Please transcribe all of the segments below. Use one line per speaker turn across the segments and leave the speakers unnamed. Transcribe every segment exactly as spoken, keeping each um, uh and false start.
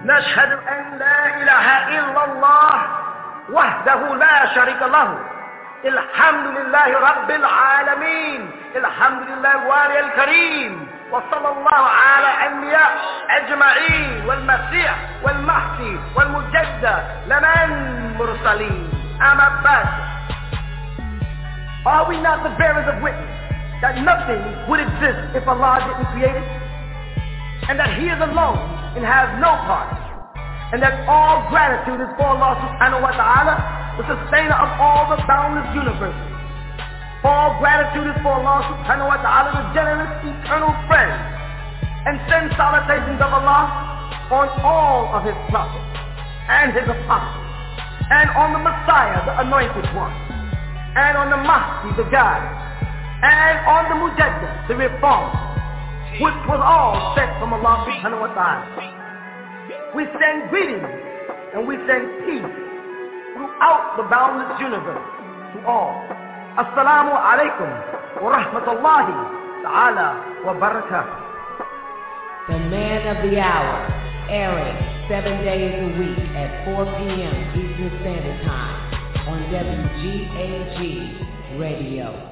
نشهد أن لا إله إلا الله وحده لا شريك له الحمد لله رب العالمين الحمد لله الوالي الكريم وصلى الله على الأنبياء أجمعين والمسيح والمهدي والمجدد لمن مرسلين أما بعد. Are we not the bearers of witness that nothing would exist if Allah didn't create it, and that He is alone and has no part, and that all gratitude is for Allah subhanahu wa ta'ala, the sustainer of all the boundless universes. All gratitude is for Allah subhanahu wa ta'ala, the generous eternal friend, and send salutations of Allah on all of His prophets and His apostles, and on the Messiah, the anointed one, and on the Mahdi, the guide, and on the Mujaddid, the reformer, which was all sent from Allah subhanahu wa ta'ala. We send greetings and we send peace throughout the boundless universe to all. Assalamu alaikum wa rahmatullahi ta'ala wa barakatuh.
The man of the hour, airing seven days a week at four p.m. Eastern Standard Time on W G A G Radio.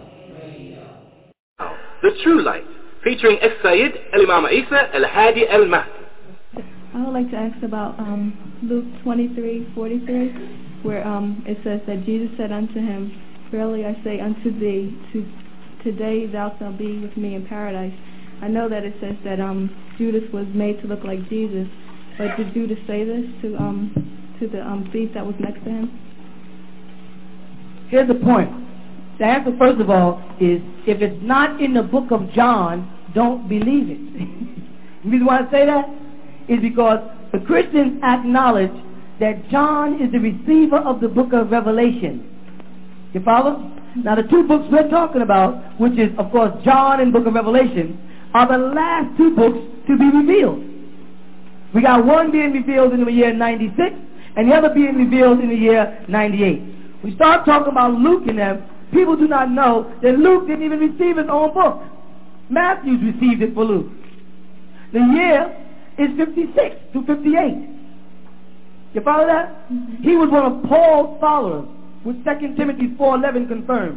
The True Light, featuring As-Sayyid Al-Imam Isa Al-Hadi Al-Mahdi.
I would like to ask about um, Luke twenty-three forty-three, where um, it says that Jesus said unto him, verily I say unto thee, to, today thou shalt be with me in paradise. I know that it says that um, Judas was made to look like Jesus, but did Judas say this to um, to the um, thief that was next to him?
Here's the point. The answer, first of all, is if it's not in the book of John, don't believe it. The reason why I say that is because the Christians acknowledge that John is the receiver of the book of Revelation. You follow? Now the two books we're talking about, which is of course John and book of Revelation, are the last two books to be revealed. We got one being revealed in the year ninety-six and the other being revealed in the year ninety-eight. We start talking about Luke and them, people do not know that Luke didn't even receive his own book. Matthew received it for Luke. The year is fifty-six to fifty-eight. You follow that? Mm-hmm. He was one of Paul's followers, which Second Timothy four eleven confirms.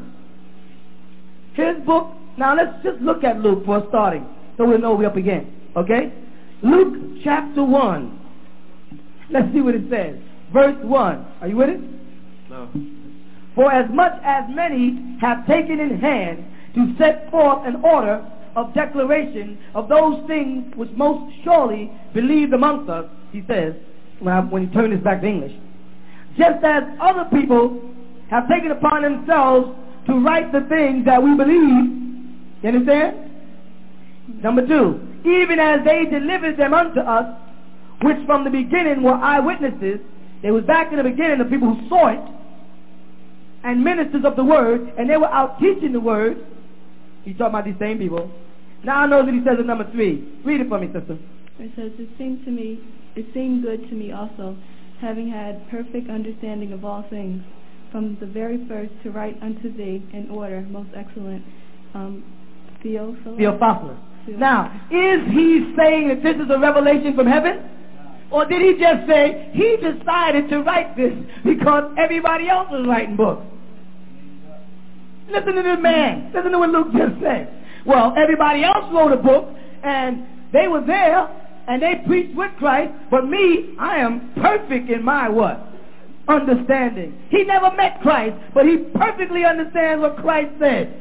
His book, now let's just look at Luke for starting, so we'll know we're up again. Okay? Luke chapter one. Let's see what it says. Verse one. Are you with it? No. For as much as many have taken in hand to set forth an order of declaration of those things which most surely believed amongst us, he says, when, I, when he turned this back to English, just as other people have taken upon themselves to write the things that we believe, you understand? Number two, even as they delivered them unto us, which from the beginning were eyewitnesses. They was back in the beginning the people who saw it, and ministers of the word, and they were out teaching the word. He's talking about these same people. Now I know that he says in number three. Read it for me, sister.
It says, it seemed to me, it seemed good to me also, having had perfect understanding of all things, from the very first to write unto thee in order, most excellent, um, Theophilus.
Theophilus. Now, is he saying that this is a revelation from heaven? Or did he just say he decided to write this because everybody else was writing books? Listen to this man. Listen to what Luke just said. Well, everybody else wrote a book, and they were there, and they preached with Christ, but me, I am perfect in my what? Understanding. He never met Christ, but he perfectly understands what Christ said.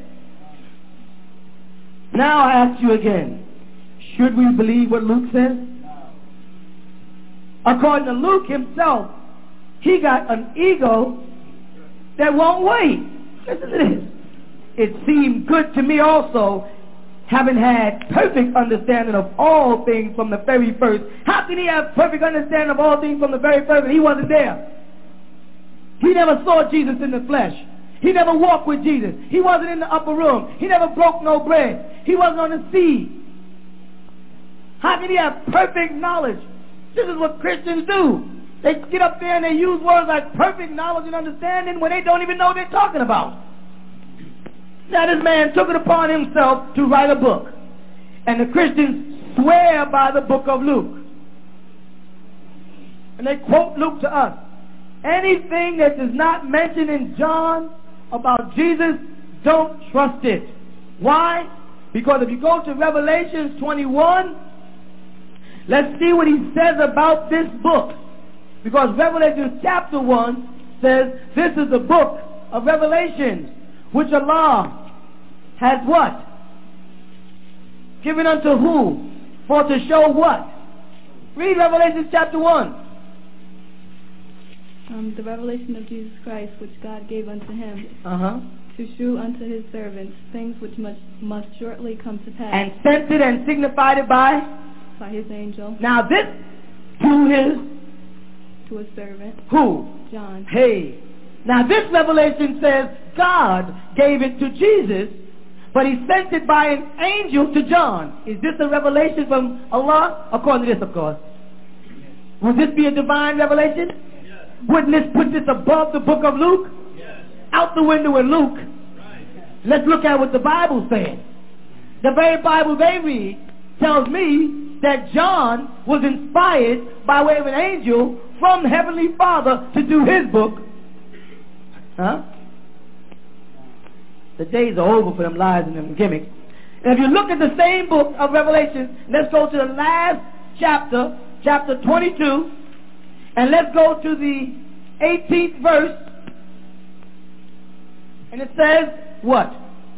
Now I ask you again, should we believe what Luke says? According to Luke himself, he got an ego that won't wait. Listen to this. It seemed good to me also, having had perfect understanding of all things from the very first. How can he have perfect understanding of all things from the very first and he wasn't there? He never saw Jesus in the flesh. He never walked with Jesus. He wasn't in the upper room. He never broke no bread. He wasn't on the sea. How can he have perfect knowledge? This is what Christians do. They get up there and they use words like perfect knowledge and understanding when they don't even know what they're talking about. Now this man took it upon himself to write a book. And the Christians swear by the book of Luke. and they quote Luke to us. Anything that is not mentioned in John about Jesus, don't trust it. Why? Because if you go to Revelation twenty-one, let's see what he says about this book. Because Revelation chapter one says this is the book of Revelations, which Allah has what? Given unto who? For to show what? Read Revelation chapter one.
Um, the revelation of Jesus Christ, which God gave unto him,
Uh-huh.
to shew unto his servants things which must, must shortly come to pass.
And sent it and signified it by?
By his angel.
Now this to his?
To his servant.
Who?
John.
Hey. Now this revelation says God gave it to Jesus, but he sent it by an angel to John. Is this a revelation from Allah? According to this, of course. Would this be a divine revelation? Yes. Wouldn't this put this above the book of Luke? Yes. Out the window in Luke. Right. Let's look at what the Bible says. The very Bible they read tells me that John was inspired by way of an angel from the Heavenly Father to do his book. Huh? The days are over for them lies and them gimmicks. And if you look at the same book of Revelation, let's go to the last chapter, chapter twenty-two, and let's go to the eighteenth verse. And it says what?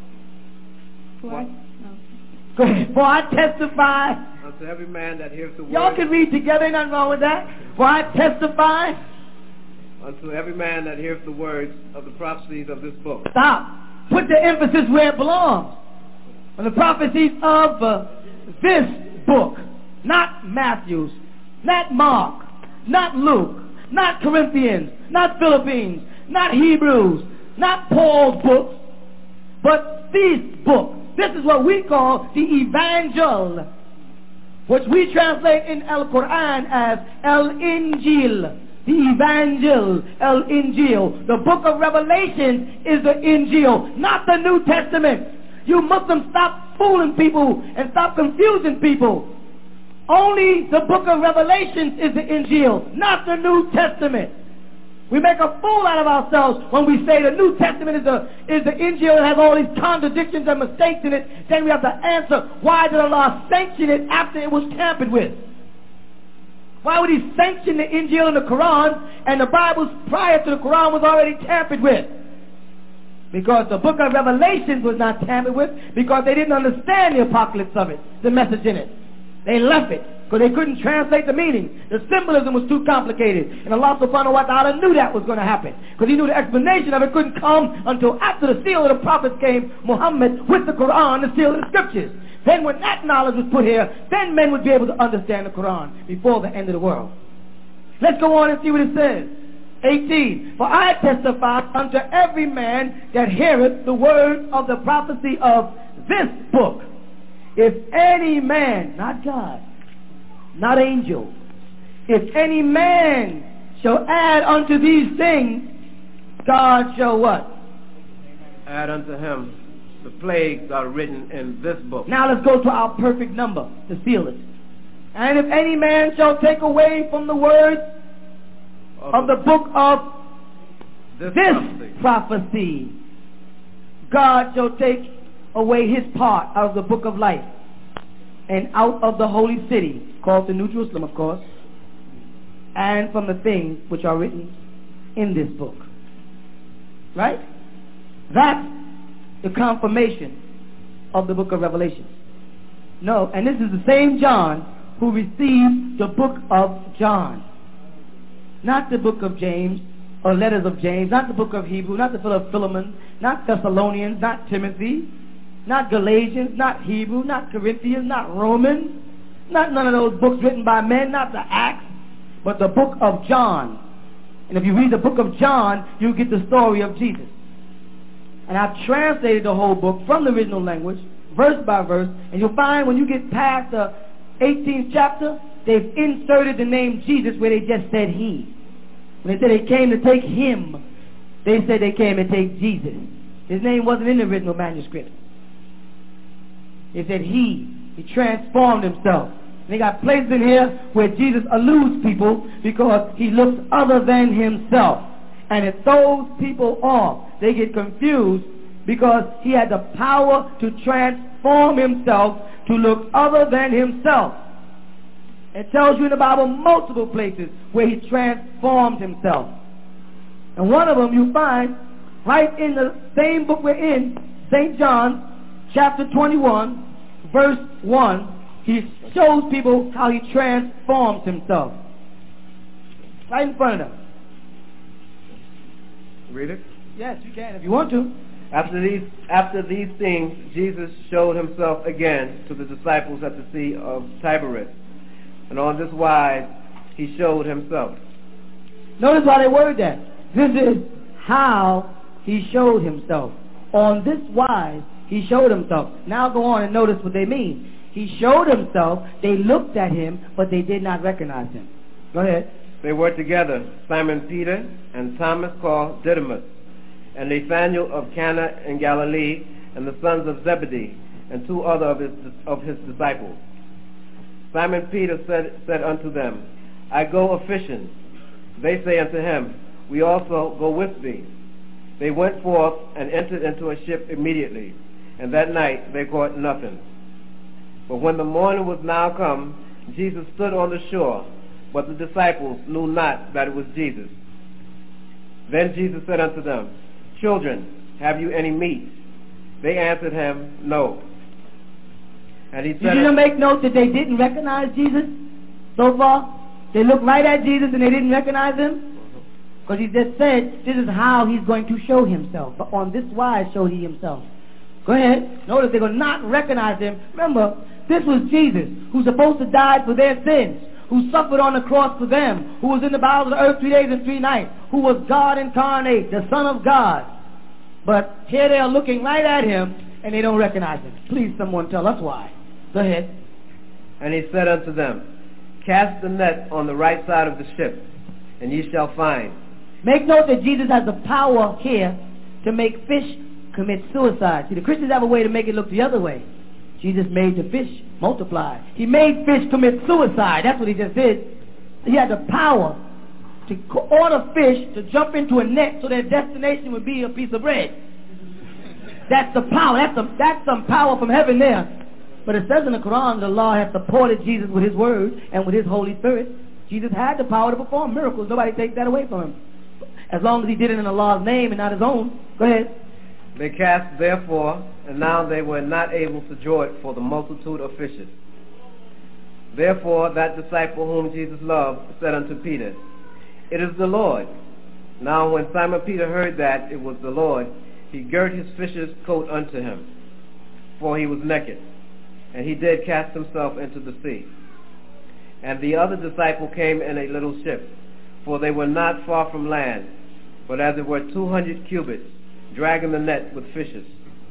What?
Go ahead. For I testify.
Unto every man that hears the word.
Y'all can read together, ain't nothing wrong with that. For I testify.
Unto every man that hears the words of the prophecies of this book.
Stop. Put the emphasis where it belongs. On the prophecies of uh, this book. Not Matthew's. Not Mark. Not Luke. Not Corinthians. Not Philippines. Not Hebrews. Not Paul's books. But this book. This is what we call the Evangel, which we translate in Al-Quran as El-Injil. The Evangel, El-Injil. The book of Revelation is the Injil, not the New Testament. You Muslims, stop fooling people and stop confusing people. Only the book of Revelation is the Injil, not the New Testament. We make a fool out of ourselves when we say the New Testament is the, is the Injil and has all these contradictions and mistakes in it. Then we have to answer, why did Allah sanction it after it was tampered with? Why would he sanction the Injil and the Quran and the Bibles prior to the Quran was already tampered with? Because the book of Revelations was not tampered with, because they didn't understand the apocalypse of it, the message in it. They left it because they couldn't translate the meaning. The symbolism was too complicated. And Allah subhanahu wa ta'ala knew that was going to happen, because he knew the explanation of it couldn't come until after the seal of the prophets came, Muhammad, with the Quran, the seal of the scriptures. Then when that knowledge was put here, then men would be able to understand the Quran before the end of the world. Let's go on and see what it says. eighteen. For I testify unto every man that heareth the words of the prophecy of this book. If any man, not God, not angel, if any man shall add unto these things, God shall what?
Add unto him the plagues are written in this book.
Now let's go to our perfect number to seal it. And if any man shall take away from the words of, of the book of this, this prophecy. prophecy, God shall take away his part out of the book of life and out of the holy city, called the New Jerusalem, of course, and from the things which are written in this book. Right? That's the confirmation of the book of Revelation. No, and this is the same John who received the book of John. Not the book of James or letters of James, not the book of Hebrew, not the book of Philemon, not Thessalonians, not Timothy, not Galatians, not Hebrew, not Corinthians, not Romans, not none of those books written by men, not the Acts, but the book of John. And if you read the book of John, you get the story of Jesus. And I've translated the whole book from the original language, verse by verse, and you'll find when you get past the eighteenth chapter, they've inserted the name Jesus where they just said he. When they said they came to take him, they said they came to take Jesus. His name wasn't in the original manuscript. They said he. He transformed himself And they got places in here where Jesus alludes people because he looks other than himself. And it throws people off. They get confused because he had the power to transform himself to look other than himself. It tells you in the Bible multiple places where he transformed himself. And one of them you find right in the same book we're in, Saint John, chapter twenty-one, verse one. He shows people how he transforms himself. Right in front of them.
Read it?
Yes, you can if you want to.
After these, after these things, Jesus showed himself again to the disciples at the Sea of Tiberias. And on this wise, he showed himself.
Notice why they word that. This is how he showed himself. On this wise, he showed himself. Now go on and notice what they mean. He showed himself, they looked at him, but they did not recognize him. Go ahead.
They were together, Simon Peter and Thomas called Didymus, and Nathanael of Cana in Galilee, and the sons of Zebedee, and two other of his, of his disciples. Simon Peter said, said unto them, I go a-fishing. They say unto him, we also go with thee. They went forth and entered into a ship immediately, and that night they caught nothing. But when the morning was now come, Jesus stood on the shore, but the disciples knew not that it was Jesus. Then Jesus said unto them, Children, have you any meat? They answered him, No. And he said,
Did you make note that they didn't recognize Jesus so far? They looked right at Jesus and they didn't recognize him? Because he just said, this is how he's going to show himself. But on this wise showed he himself. Go ahead. Notice they will not recognize him. Remember, this was Jesus, who's supposed to die for their sins, who suffered on the cross for them, who was in the bowels of the earth three days and three nights, who was God incarnate, the Son of God. But here they are looking right at him, and they don't recognize him. Please, someone tell us why. Go ahead.
And he said unto them, Cast the net on the right side of the ship, and ye shall find.
Make note that Jesus has the power here to make fish commit suicide. See, the Christians have a way to make it look the other way. Jesus made the fish multiply. He made fish commit suicide. That's what he just did. He had the power to order fish to jump into a net so their destination would be a piece of bread. That's the power. That's, a, that's some power from heaven there. But it says in the Quran, the law has supported Jesus with his word and with his Holy Spirit. Jesus had the power to perform miracles. Nobody takes that away from him. As long as he did it in Allah's name and not his own. Go ahead.
They cast therefore, and now they were not able to draw it for the multitude of fishes. Therefore that disciple whom Jesus loved said unto Peter, It is the Lord. Now when Simon Peter heard that it was the Lord, he girt his fisher's coat unto him, for he was naked. And he did cast himself into the sea. And the other disciple came in a little ship, for they were not far from land, but as it were two hundred cubits, dragging the net with fishes.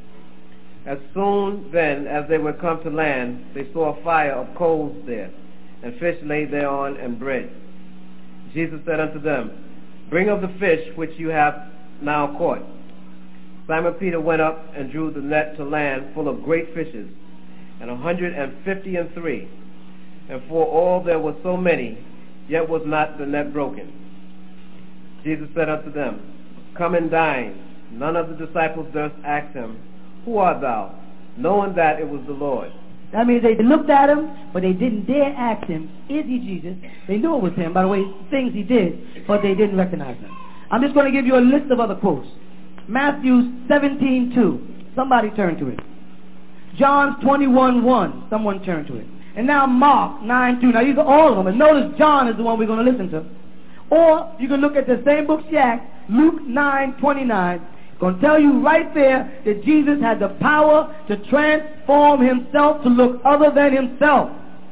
As soon then as they were come to land, they saw a fire of coals there, and fish laid thereon, and bread. Jesus said unto them, Bring of the fish which you have now caught. Simon Peter went up and drew the net to land full of great fishes, and a hundred and fifty and three. And for all there were so many, yet was not the net broken. Jesus said unto them, Come and dine. None of the disciples durst ask him, Who art thou? Knowing that it was the Lord.
That means they looked at him, but they didn't dare ask him, Is he Jesus? They knew it was him by the way, things he did, but they didn't recognize him. I'm just going to give you a list of other quotes. Matthew seventeen two. Somebody turn to it. John twenty-one one. Someone turn to it. And now Mark nine two. Now these are all of them. And notice John is the one we're going to listen to. Or you can look at the same book, Shack, Luke nine twenty-nine. It's going to tell you right there that Jesus had the power to transform himself to look other than himself.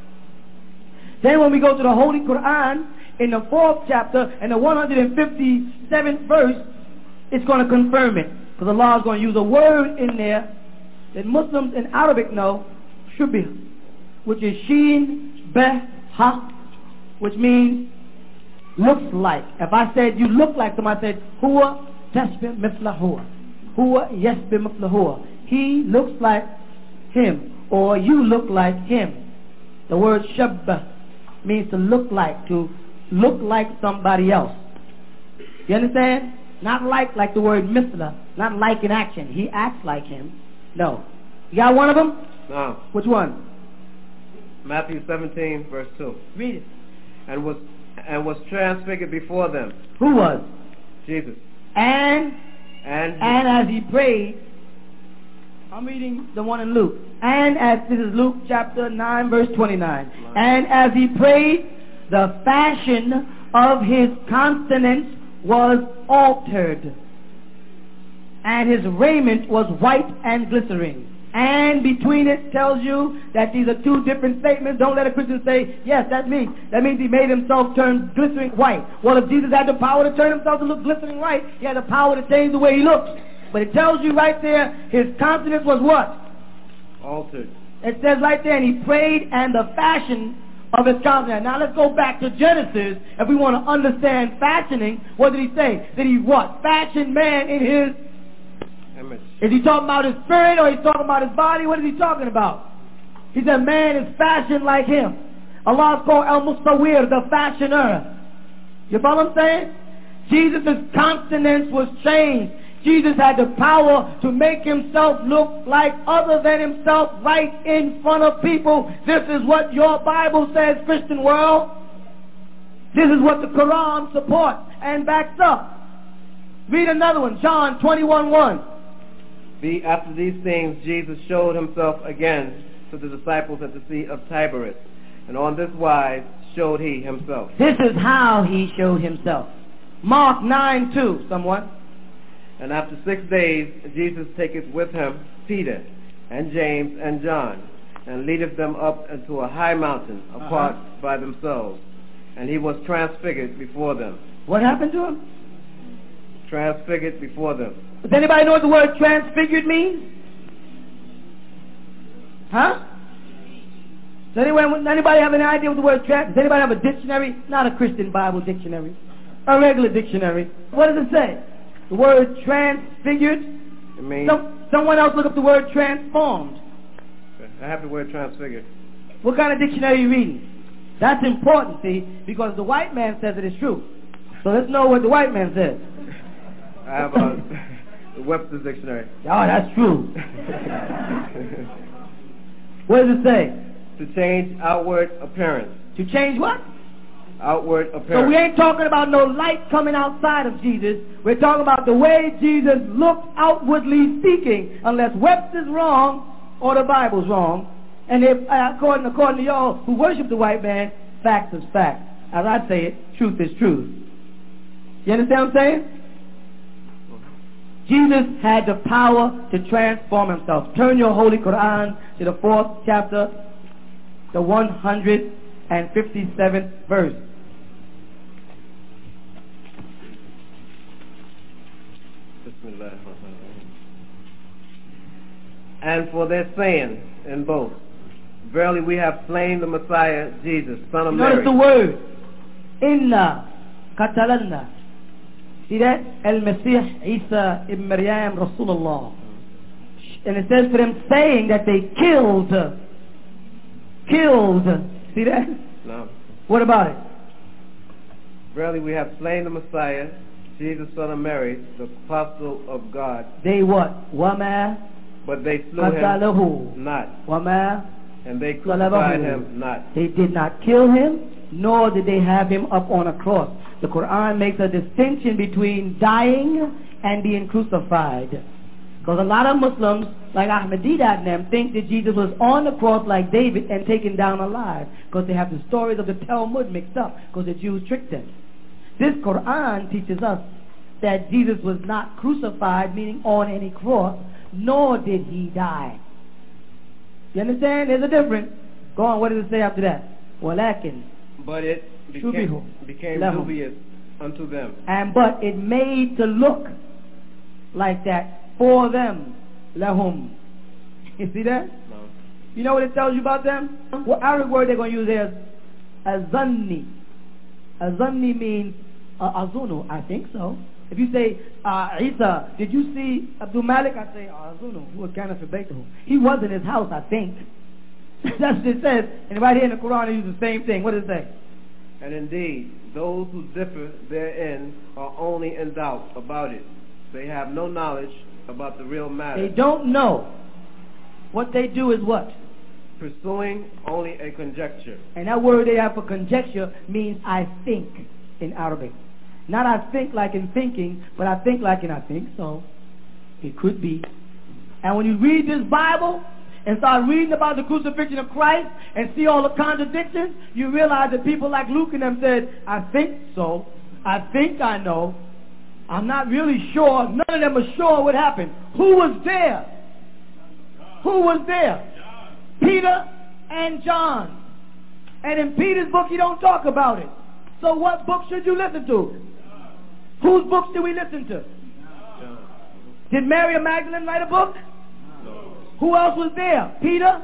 Then when we go to the Holy Quran, in the fourth chapter and the one hundred fifty-seventh verse, it's going to confirm it. Because Allah is going to use a word in there that Muslims in Arabic know, shubih, which is sheen, beh, ha, which means looks like. If I said you look like somebody, I said huwa tashbih mithla huwa, huwa yashbih mithla huwa. He looks like him, or you look like him. The word shabba means to look like, to look like somebody else. You understand? Not like, like the word mithla, not like in action. He acts like him. No. You got one of them?
No.
Which one?
Matthew seventeen, verse two.
Read it.
And was and was transfigured before them.
Who was?
Jesus.
And
And
and as he prayed, I'm reading the one in Luke. And as this is Luke chapter nine, verse twenty-nine. And as he prayed, the fashion of his countenance was altered, and his raiment was white and glittering. And between it tells you that these are two different statements. Don't let a Christian say, yes, that's me. That means he made himself turn glittering white. Well, if Jesus had the power to turn himself to look glittering white, he had the power to change the way he looks. But it tells you right there, his countenance was what?
Altered.
It says right there, and he prayed, and the fashion of his countenance. Now let's go back to Genesis. If we want to understand fashioning, what did he say? Did he what? Fashion man in his
image.
Is he talking about his spirit or he's talking about his body? What is he talking about? He said man is fashioned like him. Allah is called Al-Mustawir, the fashioner. You follow what I'm saying? Jesus' countenance was changed. Jesus had the power to make himself look like other than himself right in front of people. This is what your Bible says, Christian world. This is what the Quran supports and backs up. Read another one, John twenty-one one.
Be after these things, Jesus showed himself again to the disciples at the Sea of Tiberias, and on this wise showed he himself.
This is how he showed himself. Mark nine two, someone.
And after six days, Jesus taketh with him Peter and James and John, and leadeth them up into a high mountain apart uh-huh. by themselves. And he was transfigured before them.
What happened to him?
Transfigured before them.
Does anybody know what the word transfigured means? Huh? Does anyone, anybody have any idea what the word trans? Does anybody have a dictionary? Not a Christian Bible dictionary. A regular dictionary. What does it say? The word transfigured?
It means...
Some, someone else look up the word transformed.
I have the word transfigured.
What kind of dictionary are you reading? That's important, see, because the white man says it is true. So let's know what the white man says.
I have uh, the Webster's Dictionary.
Oh, that's true. What does it say?
To change outward appearance.
To change what?
Outward appearance.
So we ain't talking about no light coming outside of Jesus. We're talking about the way Jesus looked outwardly speaking, unless Webster's wrong or the Bible's wrong. And if, according, according to y'all who worship the white man, fact is fact. As I say it, truth is truth. You understand what I'm saying? Jesus had the power to transform himself. Turn your Holy Quran to the fourth chapter, the one hundred fifty-seventh verse.
And for their saying in both, verily we have slain the Messiah, Jesus, son of Mary.
Notice the word, Inna Qatalanna. See that? Al-Masih Isa ibn Maryam Rasulullah. And it says for them saying that they killed. Killed. See that?
No.
What about it?
Verily we have slain the Messiah, Jesus, son of Mary, the apostle of God.
They what? Wama.
But they slew him not.
Wama.
And they crucified him not.
They did not kill him, nor did they have him up on a cross. The Quran makes a distinction between dying and being crucified. Because a lot of Muslims, like Ahmadiyya and them, think that Jesus was on the cross like David and taken down alive. Because they have the stories of the Talmud mixed up, because the Jews tricked them. This Quran teaches us that Jesus was not crucified, meaning on any cross, nor did he die. You understand? There's a difference. Go on, what does it say after that? وَلَكِنْ
But it became, became dubious unto them.
And but it made to look like that for them. Lahum. You see that?
No.
You know what it tells you about them? What Arabic word they're going to use there is azanni. Azanni means uh, azunu. I think so. If you say, uh, Isa, did you see Abdul Malik? I say, azunu. He was kind of He was in his house, I think. That's what it says. And right here in the Quran, it uses the same thing. What does it say?
And indeed, those who differ therein are only in doubt about it. They have no knowledge about the real matter.
They don't know. What they do is what?
Pursuing only a conjecture.
And that word they have for conjecture means I think in Arabic. Not I think like in thinking, but I think like in I think so. It could be. And when you read this Bible and start reading about the crucifixion of Christ and see all the contradictions, you realize that people like Luke and them said, I think so. I think I know. I'm not really sure. None of them are sure what happened. Who was there? Who was there? Peter and John. And in Peter's book, he don't talk about it. So what book should you listen to? Whose books do we listen to? Did Mary Magdalene write a book?
No.
Who else was there? Peter?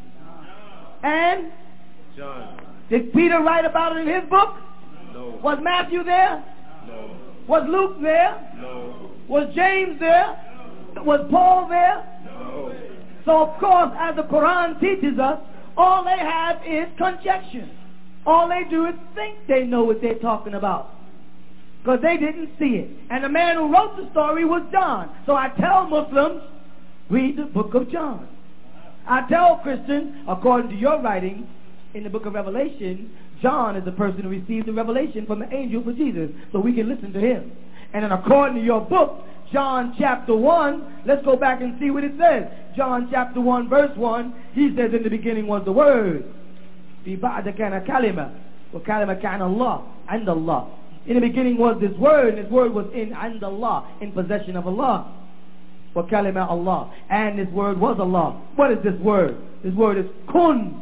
And?
John.
Did Peter write about it in his book?
No.
Was Matthew there?
No.
Was Luke there?
No.
Was James there? Was Paul there?
No.
So of course, as the Quran teaches us, all they have is conjecture. All they do is think they know what they're talking about, because they didn't see it. And the man who wrote the story was John. So I tell Muslims, read the book of John. I tell Christians, according to your writing in the book of Revelation, John is the person who received the revelation from the angel for Jesus, so we can listen to him. And then according to your book, John chapter one, let's go back and see what it says. John chapter one verse one, he says, in the beginning was the Word. في بعد كان كلمة وكلمة كان الله عند الله. In the beginning was this Word, and this Word was in عند Allah, in possession of Allah. وكلمة Allah, and this Word was Allah. What is this Word? This Word is kun.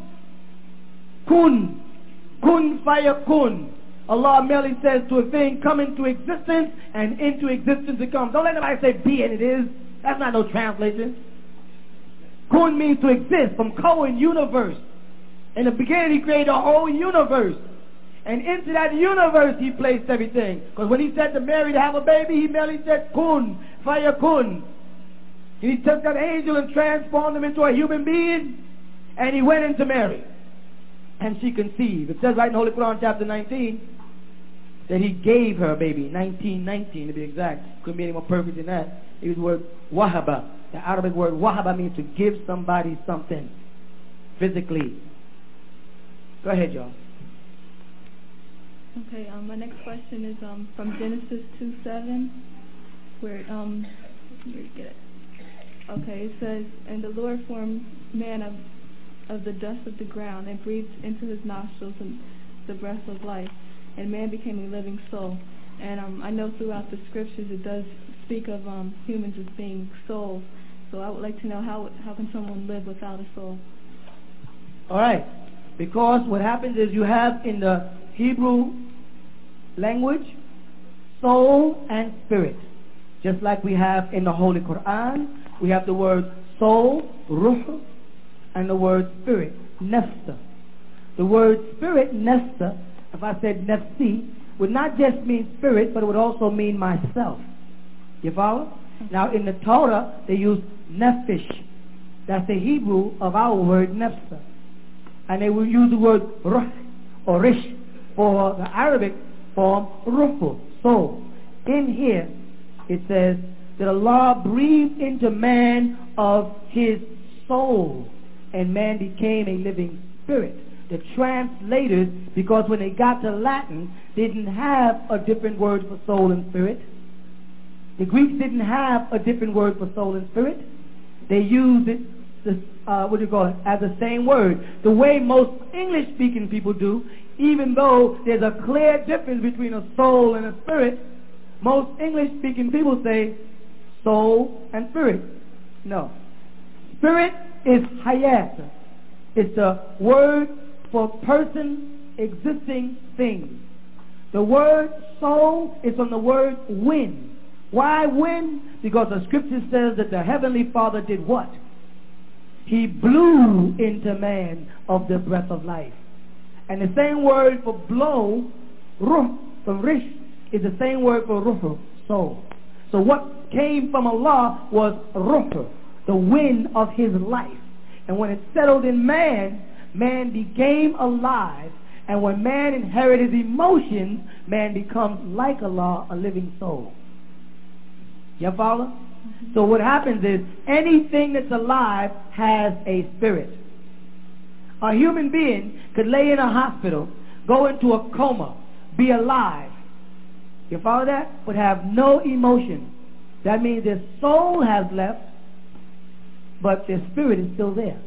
Kun. Kun fayakun. Allah merely says to a thing, come into existence, and into existence it comes. Don't let anybody say be and it is. That's not no translation. Kun means to exist, from Cohen, universe. In the beginning, he created a whole universe. And into that universe, he placed everything. Because when he said to Mary to have a baby, he merely said, kun, fayakun. He took that angel and transformed him into a human being, and he went into Mary. And she conceived. It says right in Holy Quran, chapter nineteen, that he gave her a baby. nineteen nineteen to be exact. Couldn't be any more perfect than that. It was the word wahaba. The Arabic word wahaba means to give somebody something physically. Go ahead, y'all.
Okay, um, my next question is um, from Genesis two seven, where, um, let me get it. Okay, it says, and the Lord formed man of, of the dust of the ground and breathed into his nostrils the breath of life, and man became a living soul. And um, I know throughout the scriptures it does speak of um, humans as being souls. So I would like to know how how can someone live without a soul?
All right. Because what happens is you have in the Hebrew language soul and spirit. Just like we have in the Holy Quran, we have the word soul, ruh, and the word spirit, nafsa. The word spirit, nafsa, if I said nafsi, would not just mean spirit, but it would also mean myself. You follow? Now in the Torah, they use nephish. That's the Hebrew of our word nafsa. And they will use the word ruh or rish for the Arabic form ruhu, soul. In here, it says that Allah breathed into man of his soul, and man became a living spirit. The translators, because when they got to Latin, didn't have a different word for soul and spirit. The Greeks didn't have a different word for soul and spirit. They used it, the, uh, what do you call it, as the same word. The way most English-speaking people do, even though there's a clear difference between a soul and a spirit, most English-speaking people say soul and spirit. No. Spirit is hayat. It's a word for person, existing things. The word soul is from the word wind. Why wind? Because the scripture says that the Heavenly Father did what? He blew into man of the breath of life. And the same word for blow, ruh, from rish, is the same word for ruh, soul. So what came from Allah was ruh, the wind of his life. And when it settled in man, man became alive. And when man inherited emotions, man becomes like Allah, a living soul. You follow? Mm-hmm. So what happens is anything that's alive has a spirit. A human being could lay in a hospital, go into a coma, be alive. You follow that? But have no emotion. That means their soul has left, but their spirit is still there.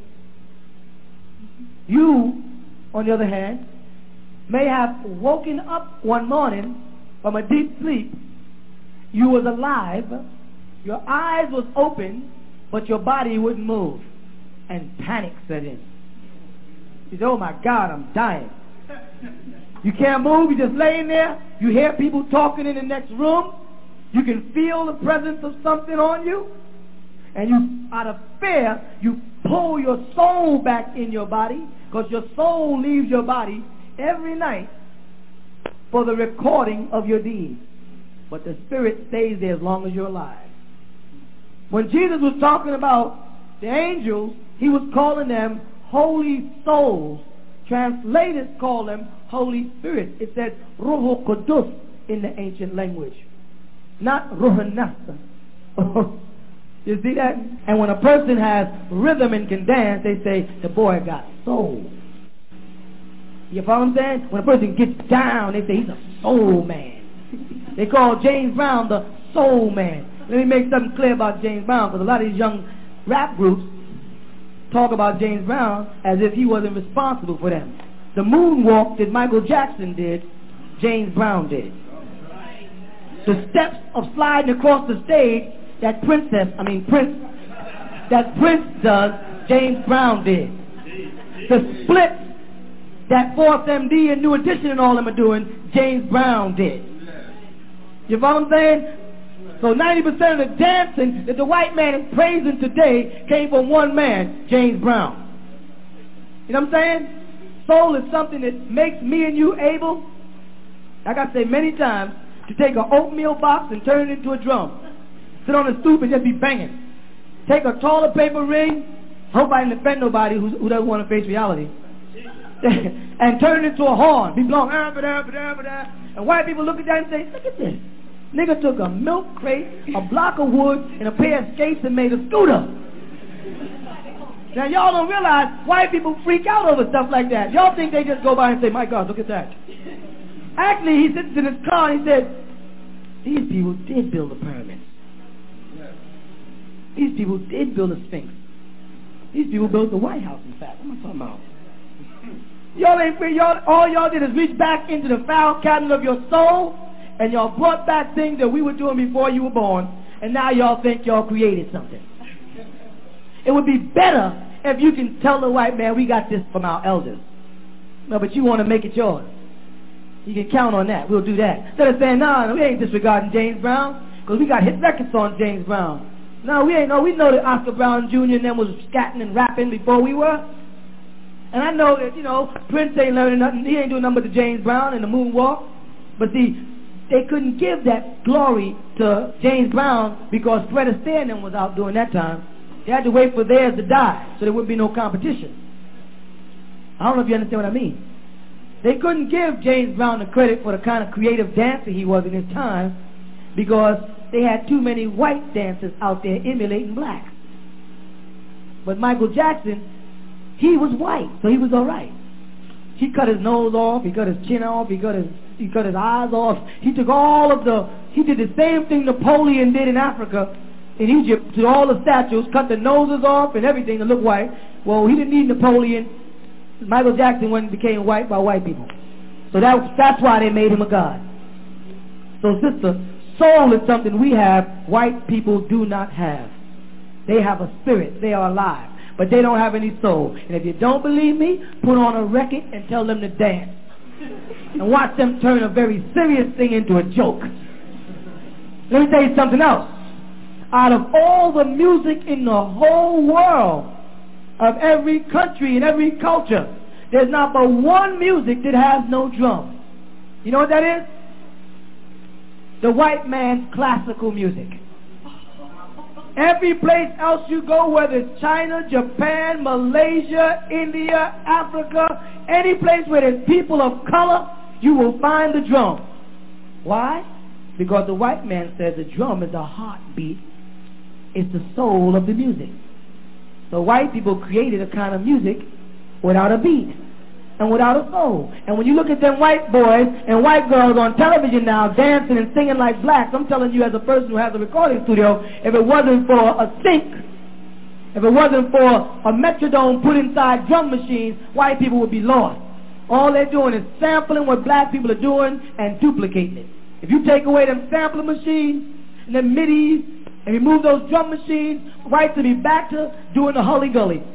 You, on the other hand, may have woken up one morning from a deep sleep. You was alive, your eyes was open, but your body wouldn't move, and panic set in. You say, oh my God, I'm dying. You can't move, you're just laying there. You hear people talking in the next room. You can feel the presence of something on you. And you, out of fear, you pull your soul back in your body, because your soul leaves your body every night for the recording of your deeds. But the spirit stays there as long as you're alive. When Jesus was talking about the angels, he was calling them holy souls. Translators call them Holy Spirit. It said Ruhu Qudus in the ancient language, not Ruhun Nasa. You see that? And when a person has rhythm and can dance, they say the boy got soul. You follow what I'm saying? When a person gets down, they say he's a soul man. They call James Brown the soul man. Let me make something clear about James Brown, because a lot of these young rap groups talk about James Brown as if he wasn't responsible for them. The moonwalk that Michael Jackson did, James Brown did. The steps of sliding across the stage that princess, I mean Prince, that Prince does, James Brown did. The splits that Force M D and New Edition and all them are doing, James Brown did. You follow what I'm saying? So ninety percent of the dancing that the white man is praising today came from one man, James Brown. You know what I'm saying? Soul is something that makes me and you able, like I say many times, to take an oatmeal box and turn it into a drum. Sit on the stoop and just be banging. Take a toilet paper ring, hope I didn't offend nobody who, who doesn't want to face reality, and turn it into a horn. Be blowing, ah, ba-da, ba-da, ba-da. And white people look at that and say, look at this. Nigga took a milk crate, a block of wood, and a pair of skates and made a scooter. Now y'all don't realize white people freak out over stuff like that. Y'all think they just go by and say, my God, look at that. Actually, he sits in his car and he says, these people did build the pyramids. These people did build the Sphinx. These people built the White House, in fact. What am I talking about? Y'all ain't free. Y'all, all y'all did is reach back into the file cabinet of your soul, and y'all brought back things that we were doing before you were born, and now y'all think y'all created something. It would be better if you can tell the white man, we got this from our elders. No, but you want to make it yours. You can count on that. We'll do that. Instead of saying, no, no, we ain't disregarding James Brown, because we got hit records on James Brown. No, we ain't know. We know that Oscar Brown Junior and them was scatting and rapping before we were. And I know that, you know, Prince ain't learning nothing. He ain't doing nothing but the James Brown and the moonwalk. But see, they couldn't give that glory to James Brown because Fred Astaire and them was out during that time. They had to wait for theirs to die, so there wouldn't be no competition. I don't know if you understand what I mean. They couldn't give James Brown the credit for the kind of creative dancer he was in his time because they had too many white dancers out there emulating blacks. But Michael Jackson, he was white, so he was all right. He cut his nose off, he cut his chin off, he cut his he cut his eyes off. He took all of the, he did the same thing Napoleon did in Africa, in Egypt, to all the statues, cut the noses off and everything to look white. Well, he didn't need Napoleon. Michael Jackson went and became white by white people. So that, that's why they made him a god. So sister, soul is something we have, white people do not have. They have a spirit, they are alive, but they don't have any soul. And if you don't believe me, put on a record and tell them to dance. And watch them turn a very serious thing into a joke. Let me tell you something else. Out of all the music in the whole world, of every country and every culture, there's not but one music that has no drum. You know what that is? The white man's classical music. Every place else you go, whether it's China, Japan, Malaysia, India, Africa, any place where there's people of color, you will find the drum. Why? Because the white man says the drum is the heartbeat. It's the soul of the music. So white people created a kind of music without a beat and without a soul. And when you look at them white boys and white girls on television now dancing and singing like blacks, I'm telling you as a person who has a recording studio, if it wasn't for a sync, if it wasn't for a metronome put inside drum machines, white people would be lost. All they're doing is sampling what black people are doing and duplicating it. If you take away them sampling machines and them midis and remove those drum machines, whites will be back to doing the hully-gully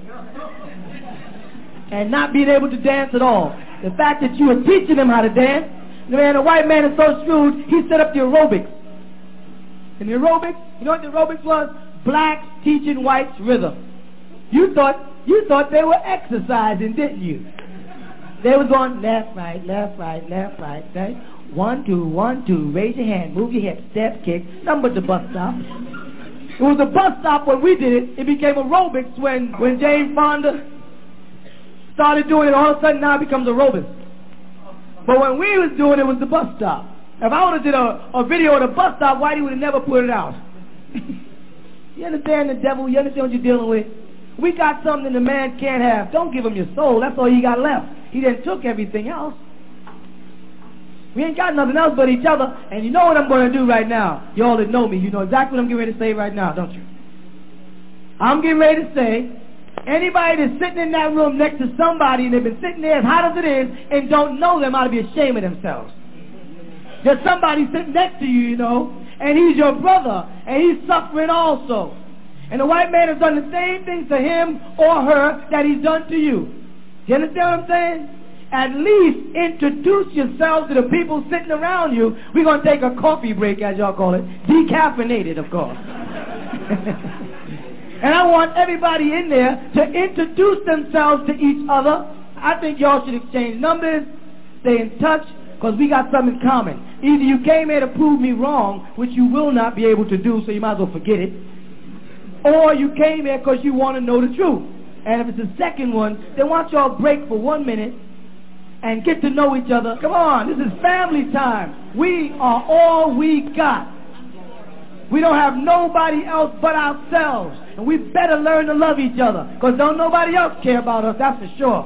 and not being able to dance at all. The fact that you are teaching them how to dance, man, the white man is so shrewd, he set up the aerobics. And the aerobics, you know what the aerobics was? Blacks teaching whites rhythm. You thought, you thought they were exercising, didn't you? They was going left, right, left, right, left, right, right. One, two, one, two, raise your hand, move your hip, step, kick, number the bus stop. It was a bus stop when we did it. It became aerobics when, when Jane Fonda started doing it. All of a sudden now it becomes aerobics. But when we was doing it, it was the bus stop. If I would have did a, a video of the bus stop, Whitey would have never put it out. You understand the devil? You understand what you're dealing with? We got something the man can't have. Don't give him your soul. That's all he got left. He then took everything else. We ain't got nothing else but each other. And you know what I'm going to do right now. You all that know me, you know exactly what I'm getting ready to say right now, don't you? I'm getting ready to say, anybody that's sitting in that room next to somebody and they've been sitting there as hot as it is and don't know them ought to be ashamed of themselves. There's somebody sitting next to you, you know, and he's your brother, and he's suffering also. And the white man has done the same things to him or her that he's done to you. You understand what I'm saying? At least introduce yourselves to the people sitting around you. We're going to take a coffee break, as y'all call it. Decaffeinated, of course. And I want everybody in there to introduce themselves to each other. I think y'all should exchange numbers, stay in touch, because we got something in common. Either you came here to prove me wrong, which you will not be able to do, so you might as well forget it, or you came here because you want to know the truth. And if it's the second one, then why don't y'all break for one minute and get to know each other. Come on, this is family time. We are all we got. We don't have nobody else but ourselves. And we better learn to love each other, because don't nobody else care about us, that's for sure.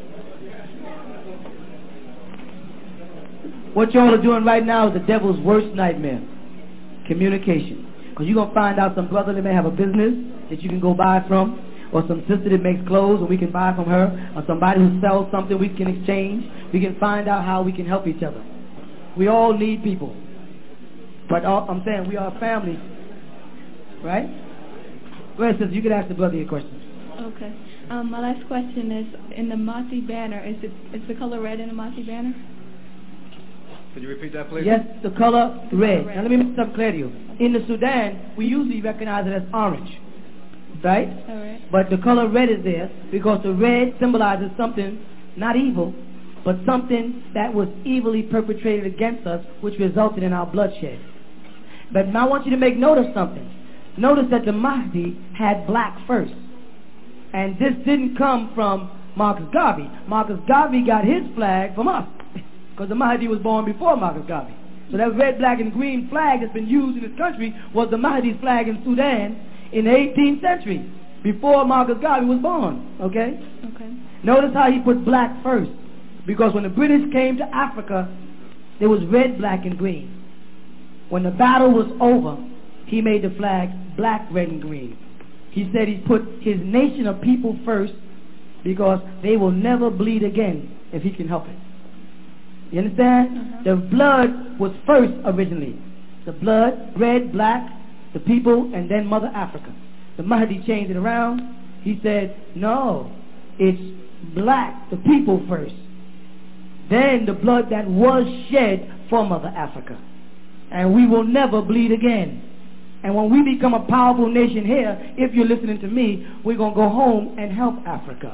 What y'all are doing right now is the devil's worst nightmare. Communication. Because you're going to find out some brother that may have a business that you can go buy from, or some sister that makes clothes and we can buy from her, or somebody who sells something we can exchange. We can find out how we can help each other. We all need people. But all, I'm saying we are a family. Right? Go ahead, sister. You can ask the brother your question.
Okay. Um, my last question is, in the Mahdi banner, is it is the color red in the Mahdi banner?
Could you repeat that, please?
Yes, the color red.
red.
Now let me make something clear to you. In the Sudan, we usually recognize it as orange. Right?
All right.
But the color red is there because the red symbolizes something, not evil, but something that was evilly perpetrated against us, which resulted in our bloodshed. But now I want you to make note of something. Notice that the Mahdi had black first. And this didn't come from Marcus Garvey. Marcus Garvey got his flag from us, because the Mahdi was born before Marcus Garvey. So that red, black, and green flag that's been used in this country was the Mahdi's flag in Sudan in the eighteenth century, before Marcus Garvey was born. Okay?
Okay.
Notice how he put black first, because when the British came to Africa, there was red, black, and green. When the battle was over, he made the flag black, red, and green. He said he put his nation of people first because they will never bleed again if he can help it. You understand? Uh-huh. The blood was first originally. The blood, red, black, the people, and then Mother Africa. The Mahdi changed it around. He said, no, it's black, the people first. Then the blood that was shed for Mother Africa. And we will never bleed again. And when we become a powerful nation here, if you're listening to me, we're going to go home and help Africa.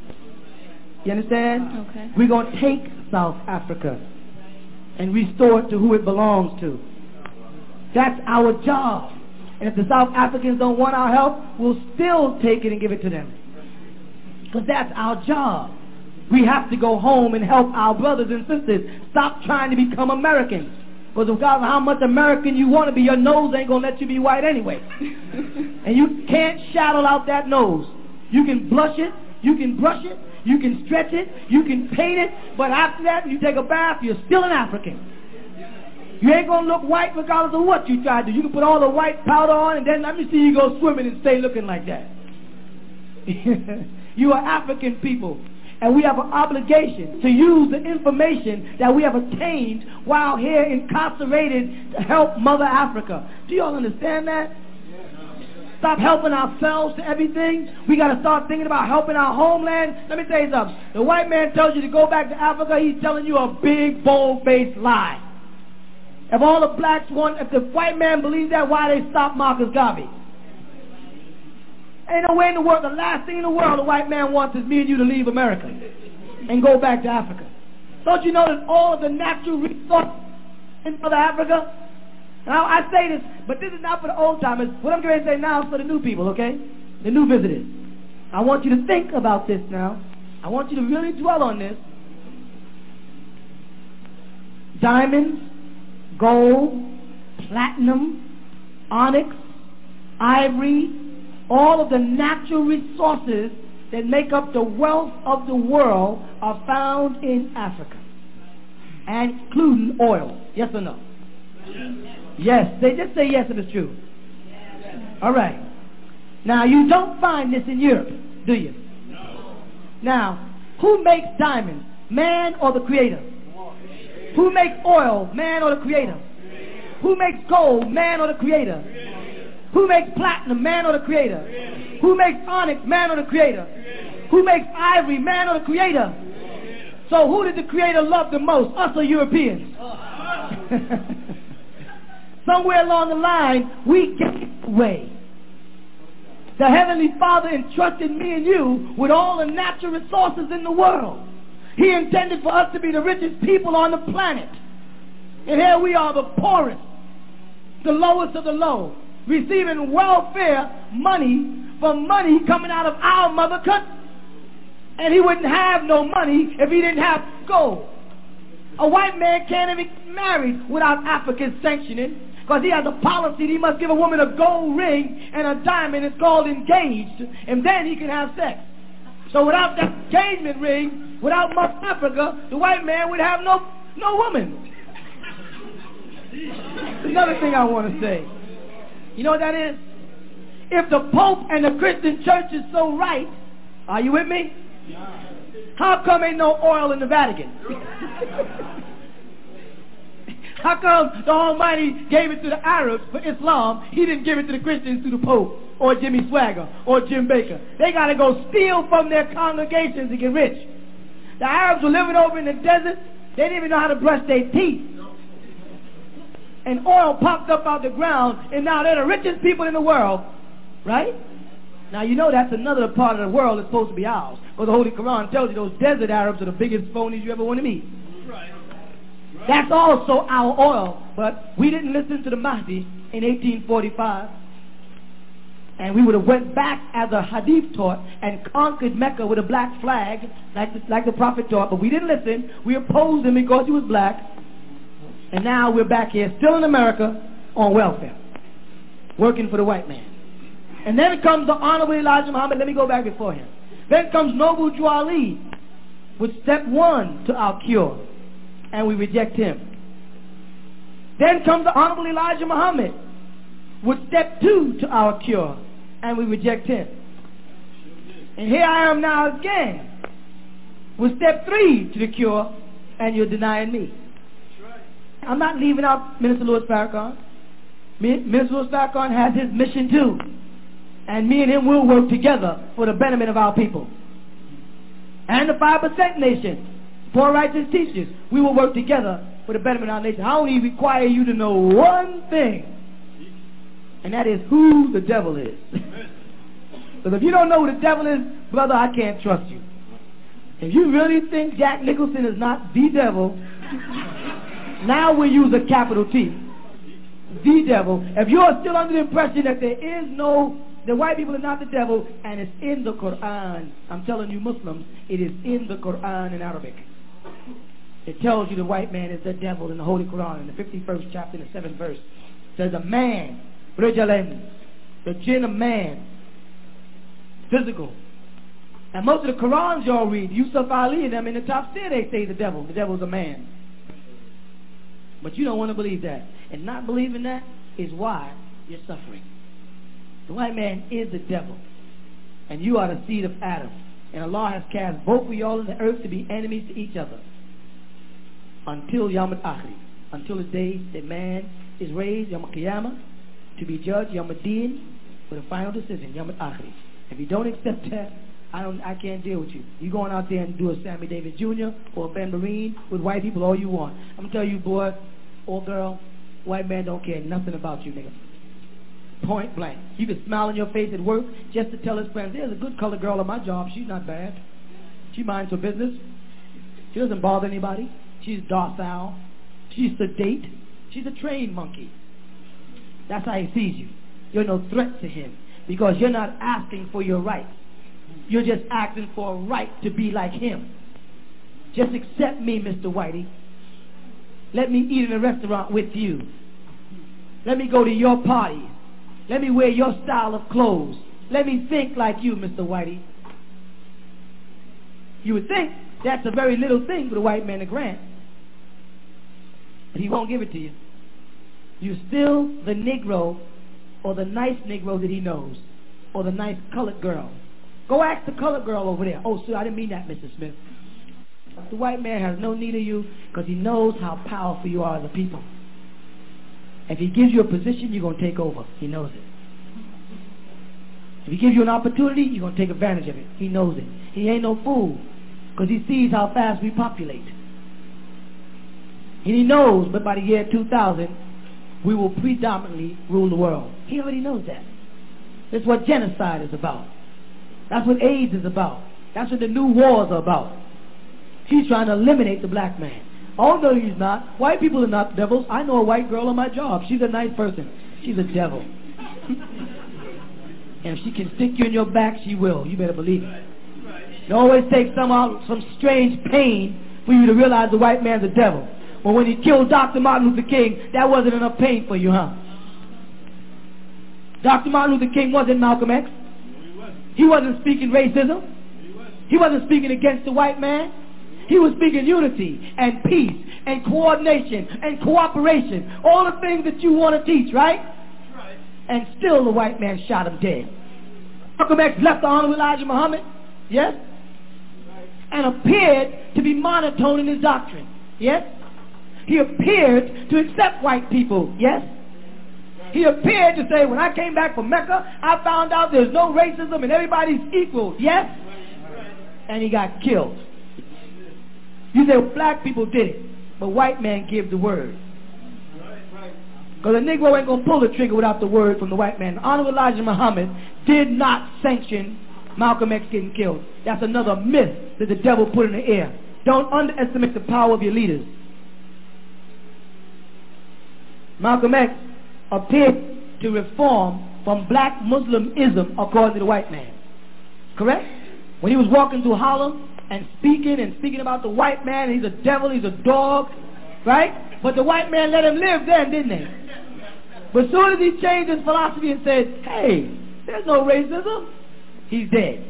You understand?
Okay.
We're going to take South Africa and restore it to who it belongs to. That's our job. And if the South Africans don't want our help, we'll still take it and give it to them. Because that's our job. We have to go home and help our brothers and sisters. Stop trying to become Americans. Because regardless of how much American you want to be, your nose ain't going to let you be white anyway. And you can't shadow out that nose. You can blush it, you can brush it, you can stretch it, you can paint it, but after that, when you take a bath, you're still an African. You ain't going to look white regardless of what you try to do. You can put all the white powder on, and then let me see you go swimming and stay looking like that. You are African people. And we have an obligation to use the information that we have attained while here incarcerated to help Mother Africa. Do you all understand that? Stop helping ourselves to everything. We got to start thinking about helping our homeland. Let me tell you something. The white man tells you to go back to Africa. He's telling you a big, bold-faced lie. If all the blacks want, if the white man believes that, why they stop Marcus Garvey? Ain't no way in the world. The last thing in the world the white man wants is me and you to leave America and go back to Africa. Don't you know that all of the natural resources in South Africa? Now I say this, but this is not for the old timers. What I'm going to say now is for the new people, okay? The new visitors. I want you to think about this now. I want you to really dwell on this. Diamonds, gold, platinum, onyx, ivory, all of the natural resources that make up the wealth of the world are found in Africa, and including oil. Yes or no? Yes. They just say yes if it's true. All right. Now, you don't find this in Europe, do you? Now, who makes diamonds, man or the creator? Who makes oil, man or the creator? Who makes gold, man or the creator? Who makes platinum, man or the creator? Who makes onyx, man or the creator? Who makes ivory, man or the creator? So who did the creator love the most, us or Europeans? Somewhere along the line, we gave away. The Heavenly Father entrusted me and you with all the natural resources in the world. He intended for us to be the richest people on the planet. And here we are, the poorest, the lowest of the low, receiving welfare money for money coming out of our mother country. And he wouldn't have no money if he didn't have gold. A white man can't even get married without African sanctioning, because he has a policy that he must give a woman a gold ring and a diamond. It's called engaged, and then he can have sex. So without that engagement ring, without Mother Africa, the white man would have no, no woman. Another thing I want to say. You know what that is? If the Pope and the Christian church is so right, are you with me? How come ain't no oil in the Vatican? How come the Almighty gave it to the Arabs for Islam? He didn't give it to the Christians through the Pope or Jimmy Swagger or Jim Baker. They got to go steal from their congregations to get rich. The Arabs were living over in the desert. They didn't even know how to brush their teeth. And oil popped up out the ground, and now they're the richest people in the world, right? Now, you know that's another part of the world that's supposed to be ours. Because the Holy Quran tells you those desert Arabs are the biggest phonies you ever want to meet. Right. That's also our oil. But we didn't listen to the Mahdi in eighteen forty-five. And we would have went back as a hadith taught and conquered Mecca with a black flag, like the, like the Prophet taught. But we didn't listen. We opposed him because he was black. And now we're back here, still in America, on welfare, working for the white man. And then comes the Honorable Elijah Muhammad. Let me go back before him. Then comes Noble Drew Ali with step one to our cure, and we reject him. Then comes the Honorable Elijah Muhammad with step two to our cure, and we reject him. And here I am now again with step three to the cure, and you're denying me. I'm not leaving out Minister Louis Farrakhan. Minister Louis Farrakhan has his mission too. And me and him will work together for the betterment of our people. And the five percent nation, poor righteous teachers, we will work together for the betterment of our nation. I only require you to know one thing, and that is who the devil is. Because if you don't know who the devil is, brother, I can't trust you. If you really think Jack Nicholson is not the devil, now we use a capital T. the devil. If you're still under the impression that there is no, the white people are not the devil, and it's in the Quran, I'm telling you Muslims, it is in the Quran in Arabic. It tells you the white man is the devil in the Holy Quran, in the fifty-first chapter, in the seventh verse. It says a man, Rajalain, the jinn of man, physical. And most of the Qurans y'all read, Yusuf Ali and them in the top tier, they say the devil. The devil's a man. But you don't want to believe that. And not believing that is why you're suffering. The white man is the devil. And you are the seed of Adam. And Allah has cast both of y'all in the earth to be enemies to each other. Until Yawm al-Akhir. Until the day that man is raised, Yawm al-Qiyamah, to be judged, Yawm al-Din, with a final decision, Yawm al-Akhir. If you don't accept that, I don't. I can't deal with you. You going out there and do a Sammy Davis Junior or a Ben Marine with white people all you want. I'm gonna tell you, boy or girl, white man don't care nothing about you, nigga. Point blank. You can smile on your face at work just to tell his friends, there's a good colored girl on my job. She's not bad. She minds her business. She doesn't bother anybody. She's docile. She's sedate. She's a trained monkey. That's how he sees you. You're no threat to him because you're not asking for your rights. You're just asking for a right to be like him. Just accept me, Mister Whitey. Let me eat in a restaurant with you. Let me go to your parties. Let me wear your style of clothes. Let me think like you, Mister Whitey. You would think that's a very little thing for the white man to grant. But he won't give it to you. You're still the Negro or the nice Negro that he knows or the nice colored girl. Go ask the colored girl over there. Oh, sir, I didn't mean that, Mister Smith. The white man has no need of you because he knows how powerful you are as a people. If he gives you a position, you're going to take over. He knows it. If he gives you an opportunity, you're going to take advantage of it. He knows it. He ain't no fool because he sees how fast we populate. And he knows, but by the year two thousand, we will predominantly rule the world. He already knows that. That's what genocide is about. That's what AIDS is about. That's what the new wars are about. He's trying to eliminate the black man. Although he's not. White people are not devils. I know a white girl on my job. She's a nice person. She's a devil. And if she can stick you in your back, she will. You better believe it. It always takes some, some strange pain for you to realize the white man's a devil. But when he killed Doctor Martin Luther King, that wasn't enough pain for you, huh? Doctor Martin Luther King wasn't Malcolm X. He wasn't speaking racism. He wasn't speaking against the white man. He was speaking unity and peace and coordination and cooperation. All the things that you want to teach, right? Right. And still the white man shot him dead. Malcolm X left the Honorable Elijah Muhammad, yes? Right. And appeared to be monotone in his doctrine, yes? He appeared to accept white people, yes? He appeared to say, when I came back from Mecca, I found out there's no racism and everybody's equal, yes? And he got killed. You say, well, black people did it, but white man gave the word. Because a Negro ain't going to pull the trigger without the word from the white man. Honorable Elijah Muhammad did not sanction Malcolm X getting killed. That's another myth that the devil put in the air. Don't underestimate the power of your leaders. Malcolm X appeared to reform from black Muslimism according to the white man. Correct? When he was walking through Harlem and speaking and speaking about the white man, he's a devil, he's a dog, right? But the white man let him live then, didn't they? But as soon as he changed his philosophy and said, hey, there's no racism, he's dead.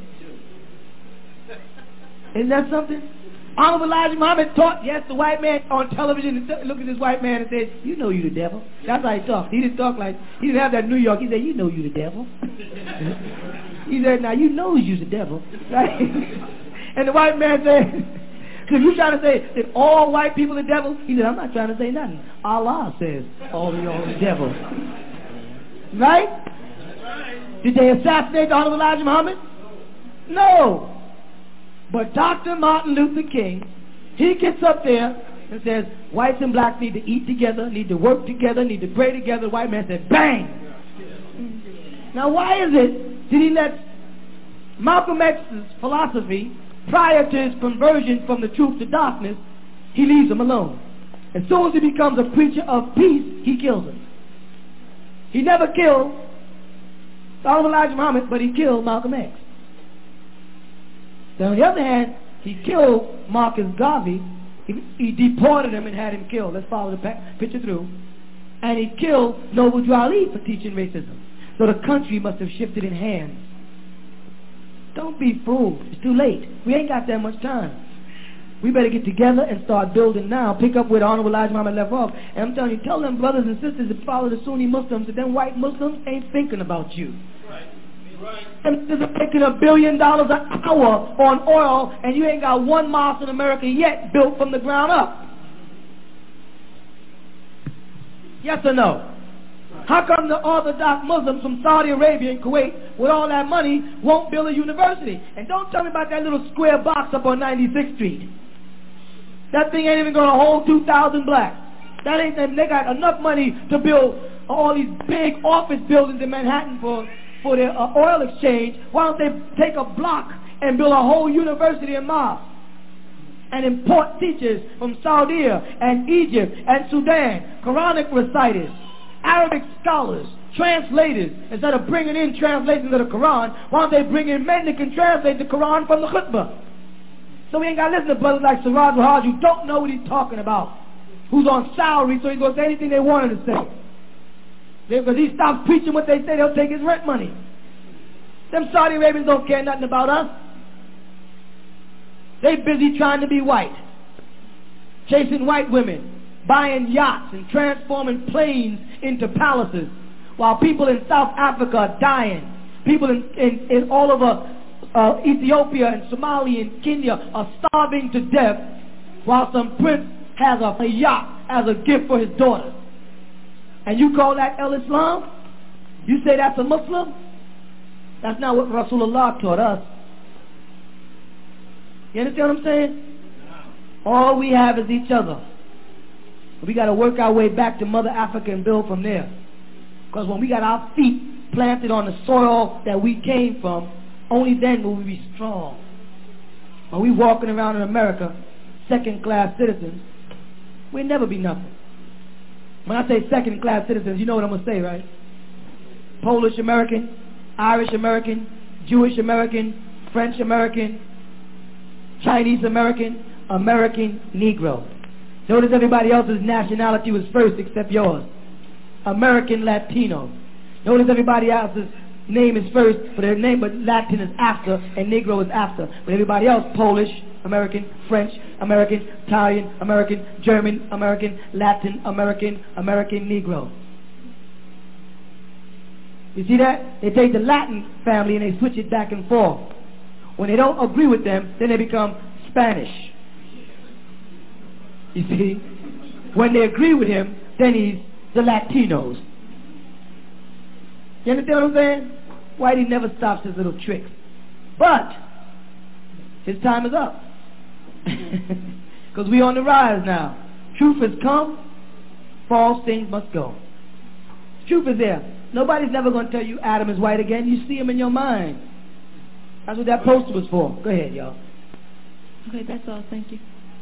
Isn't that something? Honorable Elijah Muhammad taught, yes, the white man on television and looked at this white man and said, you know you the devil. That's how he talked. He didn't talk like, he didn't have that New York. He said, you know you the devil. He said, now you know you the devil. Right? And the white man said, if you trying to say that all white people are devils, he said, I'm not trying to say nothing. Allah says all of y'all are devils. Right? Did they assassinate the Honorable Elijah Muhammad? No. But Doctor Martin Luther King, he gets up there and says, whites and blacks need to eat together, need to work together, need to pray together. The white man said, bang! Now why is it did he let Malcolm X's philosophy, prior to his conversion from the truth to darkness, he leaves him alone. As soon as he becomes a preacher of peace, he kills him. He never killed Honorable Elijah Muhammad, but he killed Malcolm X. Then on the other hand, he killed Marcus Garvey. He, he deported him and had him killed. Let's follow the picture through. And he killed Noble Drew Ali for teaching racism. So the country must have shifted in hands. Don't be fooled. It's too late. We ain't got that much time. We better get together and start building now. Pick up where the Honorable Elijah Muhammad left off. And I'm telling you, tell them brothers and sisters that follow the Sunni Muslims that them white Muslims ain't thinking about you. Right. Right. And they're making a billion dollars an hour on oil, and you ain't got one mosque in America yet built from the ground up. Yes or no? How come the Orthodox Muslims from Saudi Arabia and Kuwait with all that money won't build a university? And don't tell me about that little square box up on ninety-sixth Street. That thing ain't even going to hold two thousand blacks. That ain't, they got enough money to build all these big office buildings in Manhattan for, for their uh, oil exchange. Why don't they take a block and build a whole university in Mosque and import teachers from Saudi and Egypt and Sudan, Quranic reciters, Arabic scholars, translators? Instead of bringing in translations of the Quran, why don't they bring in men that can translate the Quran from the khutbah? So we ain't got to listen to brothers like Siraj Wahaj who don't know what he's talking about, who's on salary, so he's going to say anything they want him to say. Because he stops preaching what they say, they'll take his rent money. Them Saudi Arabians don't care nothing about us. They busy trying to be white, chasing white women, buying yachts and transforming planes into palaces, while people in South Africa are dying. People in, in, in all over uh, Ethiopia and Somalia and Kenya are starving to death, while some prince has a, a yacht as a gift for his daughter. And you call that El-Islam? You say that's a Muslim? That's not what Rasulullah taught us. You understand what I'm saying? All we have is each other. We got to work our way back to Mother Africa and build from there. Because when we got our feet planted on the soil that we came from, only then will we be strong. When we walking around in America, second-class citizens, we'll never be nothing. When I say second-class citizens, you know what I'm going to say, right? Polish American, Irish American, Jewish American, French American, Chinese American, American Negro. Notice everybody else's nationality was first except yours. American Latino. Notice everybody else's name is first, but their name, but Latin is after, and Negro is after. But everybody else, Polish, American, French, American, Italian, American, German, American, Latin, American, American Negro. You see that? They take the Latin family and they switch it back and forth. When they don't agree with them, then they become Spanish. You see? When they agree with him, then he's the Latinos. You understand what I'm saying? Whitey never stops his little tricks. But his time is up. Because we on the rise now. Truth has come, false things must go. Truth is there. Nobody's never going to tell you Adam is white again. You see him in your mind. That's what that poster was for. Go ahead, y'all.
Okay, that's all. Thank you.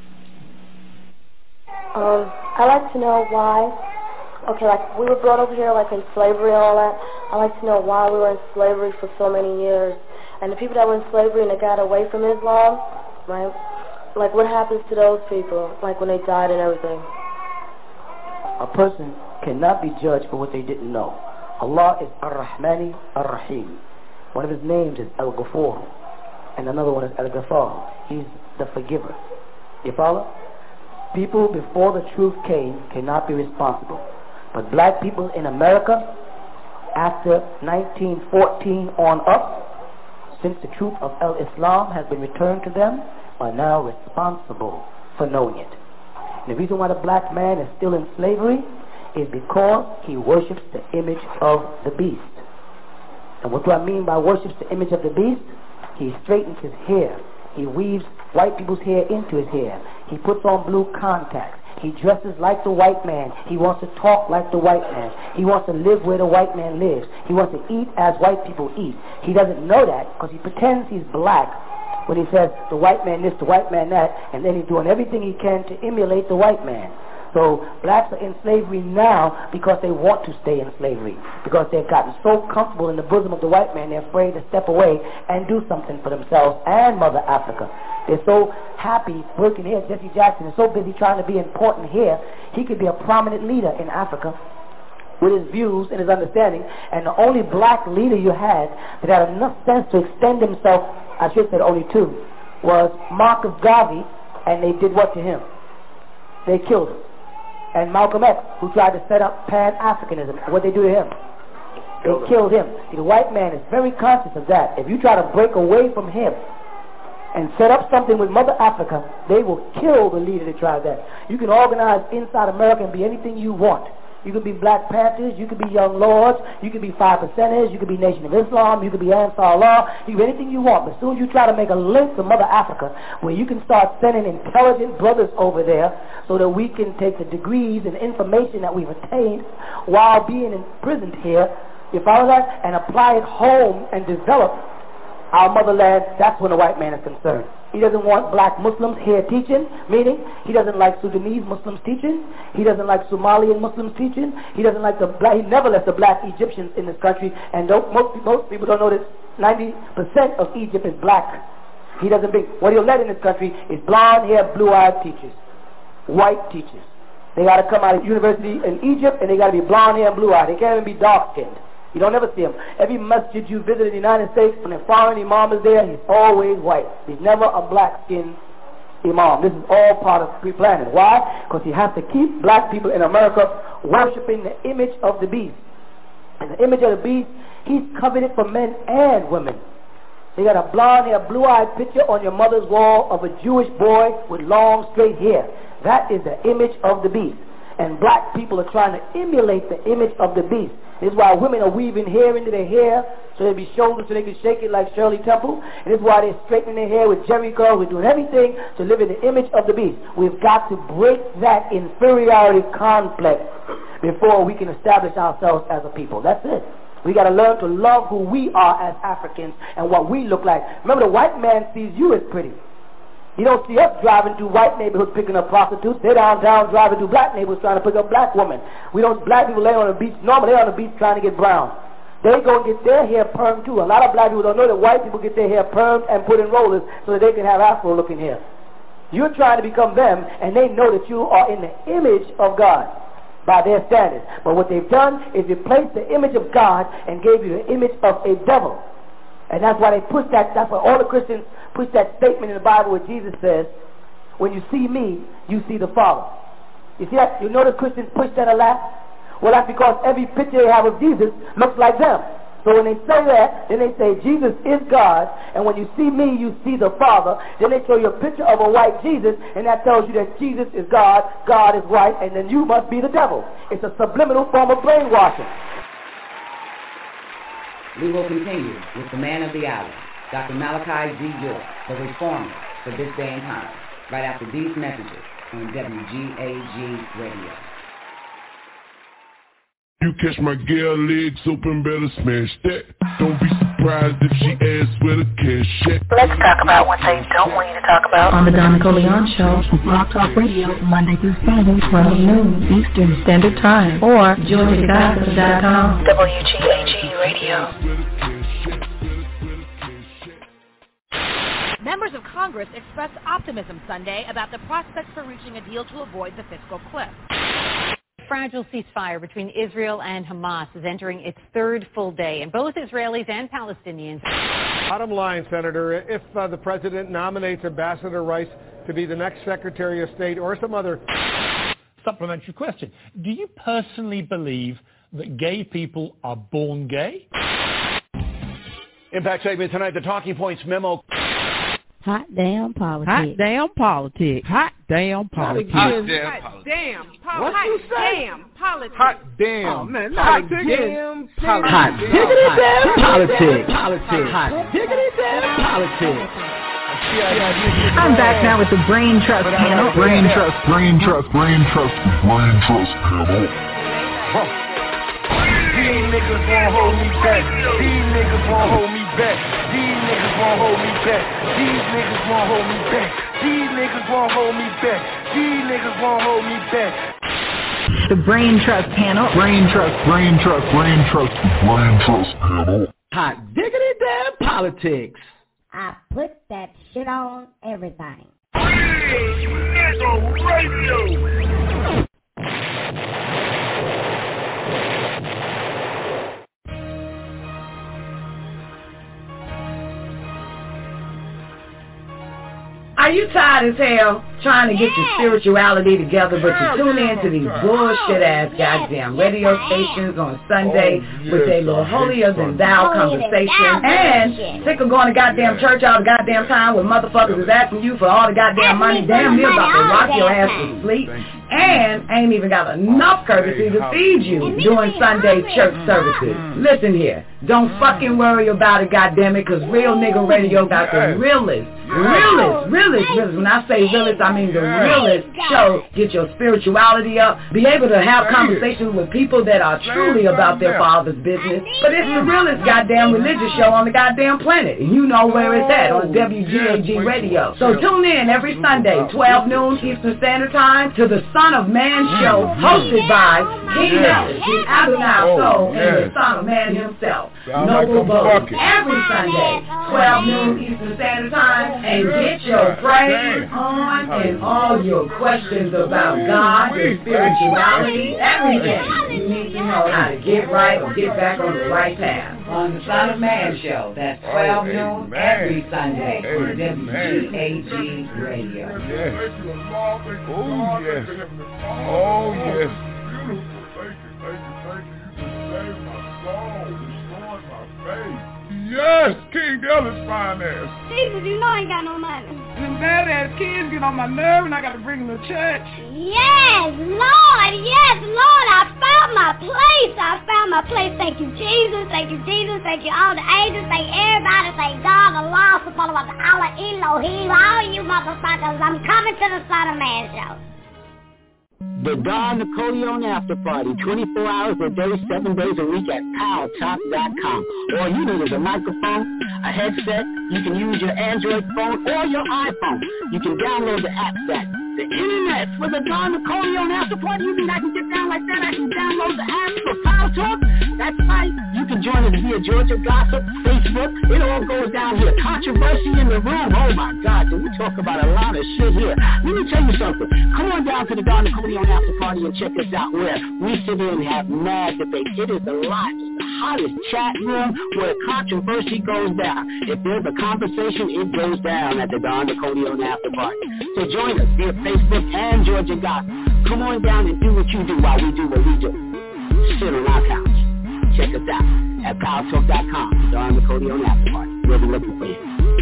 Um, I'd like to know why, okay, like we were brought over here like in slavery and all that. I'd like to know why we were in slavery for so many years. And the people that were in slavery and they got away from Islam, right, like what happens to those people, like when they died and everything?
A person cannot be judged for what they didn't know. Allah is Ar-Rahmani Ar-Rahim. One of his names is Al-Ghafur, and another one is Al-Ghafar. He's the forgiver. You follow? People before the truth came cannot be responsible. But black people in America, after nineteen fourteen on up, since the truth of Al-Islam has been returned to them, are now responsible for knowing it. And the reason why the black man is still in slavery is because he worships the image of the beast. And what do I mean by worships the image of the beast? He straightens his hair. He weaves white people's hair into his hair. He puts on blue contacts. He dresses like the white man. He wants to talk like the white man. He wants to live where the white man lives. He wants to eat as white people eat. He doesn't know that because he pretends he's black when he says the white man this, the white man that, and then he's doing everything he can to emulate the white man. So blacks are in slavery now because they want to stay in slavery, because they've gotten so comfortable in the bosom of the white man, they're afraid to step away and do something for themselves and Mother Africa. They're so happy working here. Jesse Jackson is so busy trying to be important here, he could be a prominent leader in Africa with his views and his understanding. And the only black leader you had that had enough sense to extend himself, I should say only two, was Marcus Garvey, and they did what to him? They killed him. And Malcolm X, who tried to set up Pan-Africanism, what they do to him? They killed him. See, the white man is very conscious of that. If you try to break away from him and set up something with Mother Africa, they will kill the leader that tried that. You can organize inside America and be anything you want. You can be Black Panthers, you can be Young Lords, you can be Five Percenters, you can be Nation of Islam, you can be Ansar Allah, you can be anything you want. But as soon as you try to make a link to Mother Africa, where you can start sending intelligent brothers over there so that we can take the degrees and information that we've attained while being imprisoned here, you follow that? And apply it home and develop our motherland, that's when the white man is concerned. He doesn't want black Muslims here teaching, meaning he doesn't like Sudanese Muslims teaching, he doesn't like Somalian Muslims teaching, he doesn't like the black, he never lets the black Egyptians in this country, and don't, most, most people don't know that ninety percent of Egypt is black. He doesn't bring, what he'll let in this country is blonde-haired, blue-eyed teachers, white teachers. They got to come out of university in Egypt, and they got to be blonde-haired and blue-eyed. They can't even be dark-skinned. You don't ever see him. Every masjid you visit in the United States, when a foreign imam is there, he's always white. He's never a black-skinned imam. This is all part of pre-planning. Why? Because he has to keep black people in America worshiping the image of the beast. And the image of the beast, he's coveted for men and women. You got a blonde-haired, blue-eyed picture on your mother's wall of a Jewish boy with long, straight hair. That is the image of the beast. And black people are trying to emulate the image of the beast. This is why women are weaving hair into their hair so they'll be shoulders so they can shake it like Shirley Temple. And this is why they're straightening their hair with Jerry curls. We're doing everything to live in the image of the beast. We've got to break that inferiority complex before we can establish ourselves as a people. That's it. We got to learn to love who we are as Africans and what we look like. Remember, the white man sees you as pretty. You don't see us driving through white neighborhoods picking up prostitutes. They're downtown driving through black neighborhoods trying to pick up black women. We don't, black people lay on the beach, normally they're on the beach trying to get brown. They go and get their hair permed too. A lot of black people don't know that white people get their hair permed and put in rollers so that they can have afro looking hair. You're trying to become them, and they know that you are in the image of God by their standards. But what they've done is replaced the image of God and gave you the image of a devil. And that's why they push that, that's why all the Christians push that statement in the Bible where Jesus says, when you see me, you see the Father. You see that? You notice Christians push that a lot? Well, that's because every picture they have of Jesus looks like them. So when they say that, then they say Jesus is God, and when you see me, you see the Father. Then they show you a picture of a white Jesus, and that tells you that Jesus is God, God is white, and then you must be the devil. It's a subliminal form of brainwashing.
We will continue with the man of the hour, Doctor Malachi Z. York, the reformer for this day and time, right after these messages on W G A G Radio.
You catch my girl legs open, better smash that. Don't be surprised if she asks where the cash at.
Let's talk about what they don't want you to talk about.
On the Don Nicoleon Show, Rock Talk Radio, Monday through Friday, twelve noon Eastern Standard Time, or Georgia Gossip dot com.
W G A G Radio.
Members of Congress expressed optimism Sunday about the prospects for reaching a deal to avoid the fiscal cliff.
Fragile ceasefire between Israel and Hamas is entering its third full day, and both Israelis and Palestinians.
Bottom line, Senator, if uh, the president nominates Ambassador Rice to be the next Secretary of State or some other...
Supplementary question. Do you personally believe that gay people are born gay?
Impact segment tonight, the Talking Points memo.
Hot damn politics.
Hot damn politics. Hot damn politics.
Hot damn politics. Damn politics. Hot damn politics.
Hot damn.
Oh man,
hot
damn
politics.
Hot diggity damn politics. Politics. Hot diggity damn politics.
I'm back now with the Brain Trust panel.
Brain Trust, Brain Trust, Brain Trust, Brain Trust panel.
These niggas won't hold me back. These niggas won't hold me back. These niggas won't hold me back. These niggas won't hold me back. These niggas won't hold me back. These niggas won't hold me back.
The Brain Trust Panel.
Brain Trust, Brain Trust, Brain Trust, Brain Trust Panel.
Hot diggity damn politics.
I put that shit on everything.
Hey, nigga radio.
Are you tired as hell trying to get your spirituality together, but you tune in to these bullshit-ass goddamn radio stations on Sunday with their little holier-than-thou conversation, and sick of going to goddamn church all the goddamn time where motherfuckers is asking you for all the goddamn money, damn near about to rock your ass to sleep, and ain't even got enough courtesy to feed you during Sunday church services. Listen here, don't fucking worry about it, goddammit, because Real Nigga Radio got the realest, realest, realest, realest. When I say realest, I mean the realest show. Get your spirituality up. Be able to have conversations with people that are truly about their Father's business. But it's the realest goddamn religious show on the goddamn planet. And you know where it's at on W G A G Radio. So tune in every Sunday, twelve noon Eastern Standard Time, to the Son of Man show, hosted by King Nellis, the Adonai Soul, and the Son of Man himself, Noble Boat. Every Sunday, twelve noon Eastern Standard Time, and get your praise on and all your questions about God, your spirituality, everything you need to know how to get right or get back on the right path. On the Son of Man show, that's twelve noon every Sunday on W G A G Radio.
Yes. Oh, yes. Oh, yes. Thank you, thank you, thank you. You just saved my soul, destroyed my faith. Yes, King Ellis fine ass.
Jesus, you know I ain't got no money.
Them badass kids get on my nerve and I gotta bring them to church.
Yes, Lord, yes, Lord, I found my place. I found my place. Thank you, Jesus. Thank you, Jesus. Thank you, all the angels. Thank everybody. Thank God, Allah, subhanahu wa ta'ala, Elohim, all you motherfuckers. I'm coming to the Son of Man show.
The Don Napoleon After Party, twenty-four hours a day, seven days a week at power talk dot com. All you need is a microphone, a headset. You can use your Android phone or your iPhone. You can download the app that the internet for the Don Napoleon After Party. You mean I can get down like that? I can download the app for Power Talk? That's right. You can join us via Georgia Gossip, Facebook. It all goes down here. Controversy in the room. Oh my God, do we talk about a lot of shit here? Let me tell you something. Come on down to the Don Napoleon After Party and check us out where we sit in and have mad debate. It is the lot, the hottest chat room where controversy goes down. If there's a conversation, it goes down at the Don Napoleon After Party. So join us via Facebook and Georgia Gospel. Come on down and do what you do while we do what we do. Sit on our couch. Check us out at power talk dot com. Don Napoleon After Party. We'll be looking for you.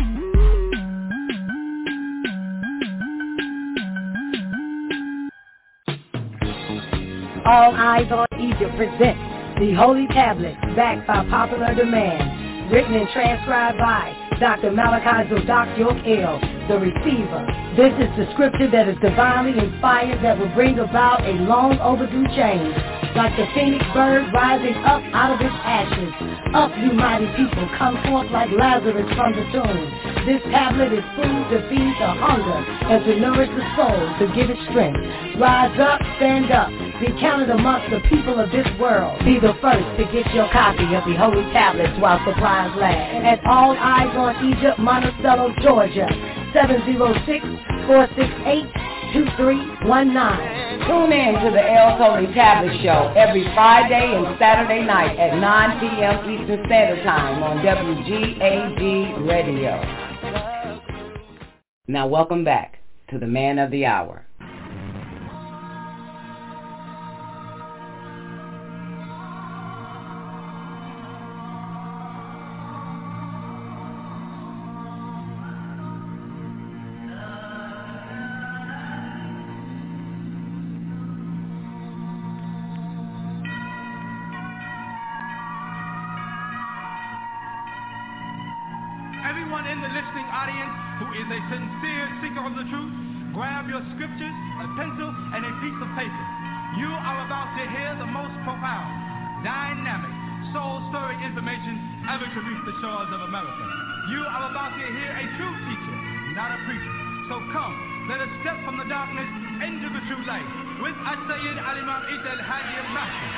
All Eyes on Egypt presents the Holy Tablets, backed by popular demand, written and transcribed by Doctor Malachi Zodak York-El, the receiver. This is the scripture that is divinely inspired that will bring about a long overdue change. Like the phoenix bird rising up out of its ashes. Up, you mighty people, come forth like Lazarus from the tomb. This tablet is food to feed the hunger and to nourish the soul, to give it strength. Rise up, stand up, be counted amongst the people of this world. Be the first to get your copy of the Holy Tablets while supplies last. At All Eyes on Egypt, Monticello, Georgia, seven zero six, four six eight, two three one nine. Tune in to the El Holy Tablet Show every Friday and Saturday night at nine p.m. Eastern Standard Time on W G A G Radio. Now welcome back to the Man of the Hour.
Everyone in the listening audience who is a sincere seeker of the truth, grab your scriptures, a pencil, and a piece of paper. You are about to hear the most profound, dynamic, soul-stirring information ever to reach the shores of America. You are about to hear a true teacher, not a preacher. So come, let us step from the darkness into the true light. with As-Sayyid Al-Imam Isa Al-Hadi Al-Mahdi.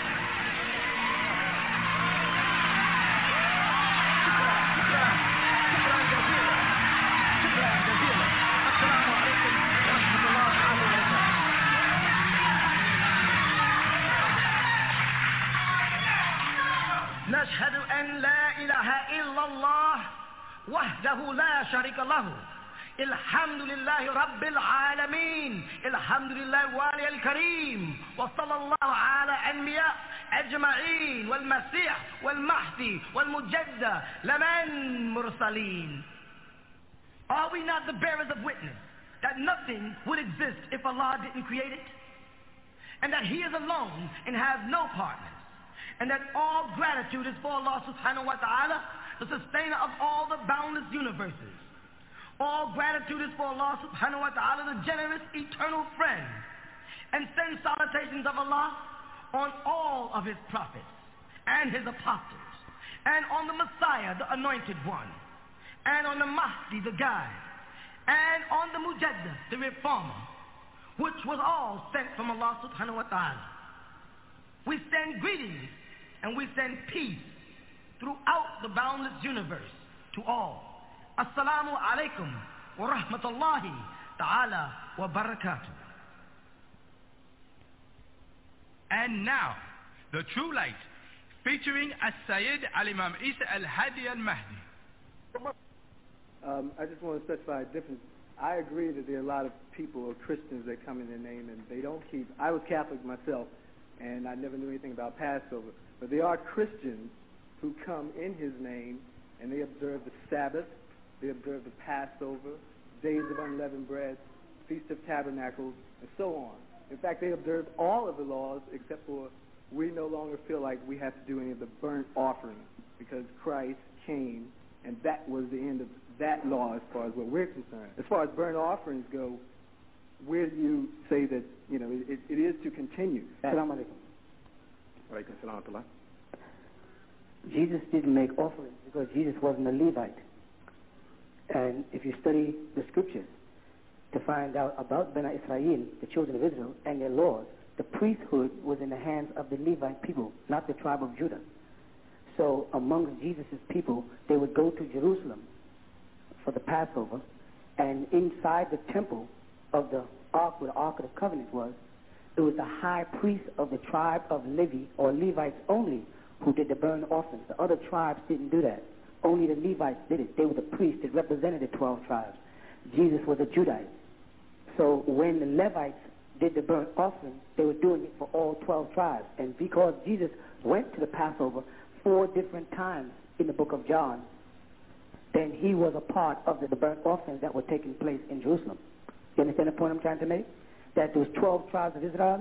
نشهد أن لا إله إلا الله وحده لا شريك له الحمد لله رب العالمين الحمد لله الوالي الكريم وصلى الله على أنبياء أجمعين والمسيح والمهدي والمجدد لمن مرسلين. Are we not the bearers of witness that nothing would exist if Allah didn't create it? And that He is alone and has no partners? And that all gratitude is for Allah subhanahu wa ta'ala, the sustainer of all the boundless universes. All gratitude is for Allah subhanahu wa ta'ala, the generous eternal friend. And send salutations of Allah on all of His prophets and His apostles, and on the Messiah, the anointed one, and on the Mahdi, the guide, and on the Mujaddid, the reformer, which was all sent from Allah subhanahu wa ta'ala. We send greetings and we send peace throughout the boundless universe to all. Assalamu alaikum wa rahmatullahi ta'ala wa barakatuh.
And now, the true light, featuring As-Sayyid Al-Imam Isa Al-Hadi Al-Mahdi.
Um, I just want to specify a difference. I agree that there are a lot of people or Christians that come in their name and they don't keep. I was Catholic myself, and I never knew anything about Passover. But there are Christians who come in His name, and they observe the Sabbath, they observe the Passover, Days of Unleavened Bread, Feast of Tabernacles, and so on. In fact, they observe all of the laws except for we no longer feel like we have to do any of the burnt offerings because Christ came, and that was the end of that law as far as what we're concerned. As far as burnt offerings go, where do you say that, you know, it, it is to continue?
Assalamu alaikum.
Alaikum salam.
Jesus didn't make offerings because Jesus wasn't a Levite. And if you study the scriptures to find out about Bani Israel, the children of Israel, and their laws, the priesthood was in the hands of the Levite people, not the tribe of Judah. So amongst Jesus' people, they would go to Jerusalem for the Passover, and inside the temple of the ark, where the Ark of the Covenant was, it was the high priest of the tribe of Levi, or Levites only, who did the burnt offerings. The other tribes didn't do that. Only the Levites did it. They were the priests that represented the twelve tribes. Jesus was a Judite. So when the Levites did the burnt offering, they were doing it for all twelve tribes. And because Jesus went to the Passover four different times in the book of John, then He was a part of the, the burnt offerings that were taking place in Jerusalem. You understand the point I'm trying to make? That there was twelve tribes of Israel,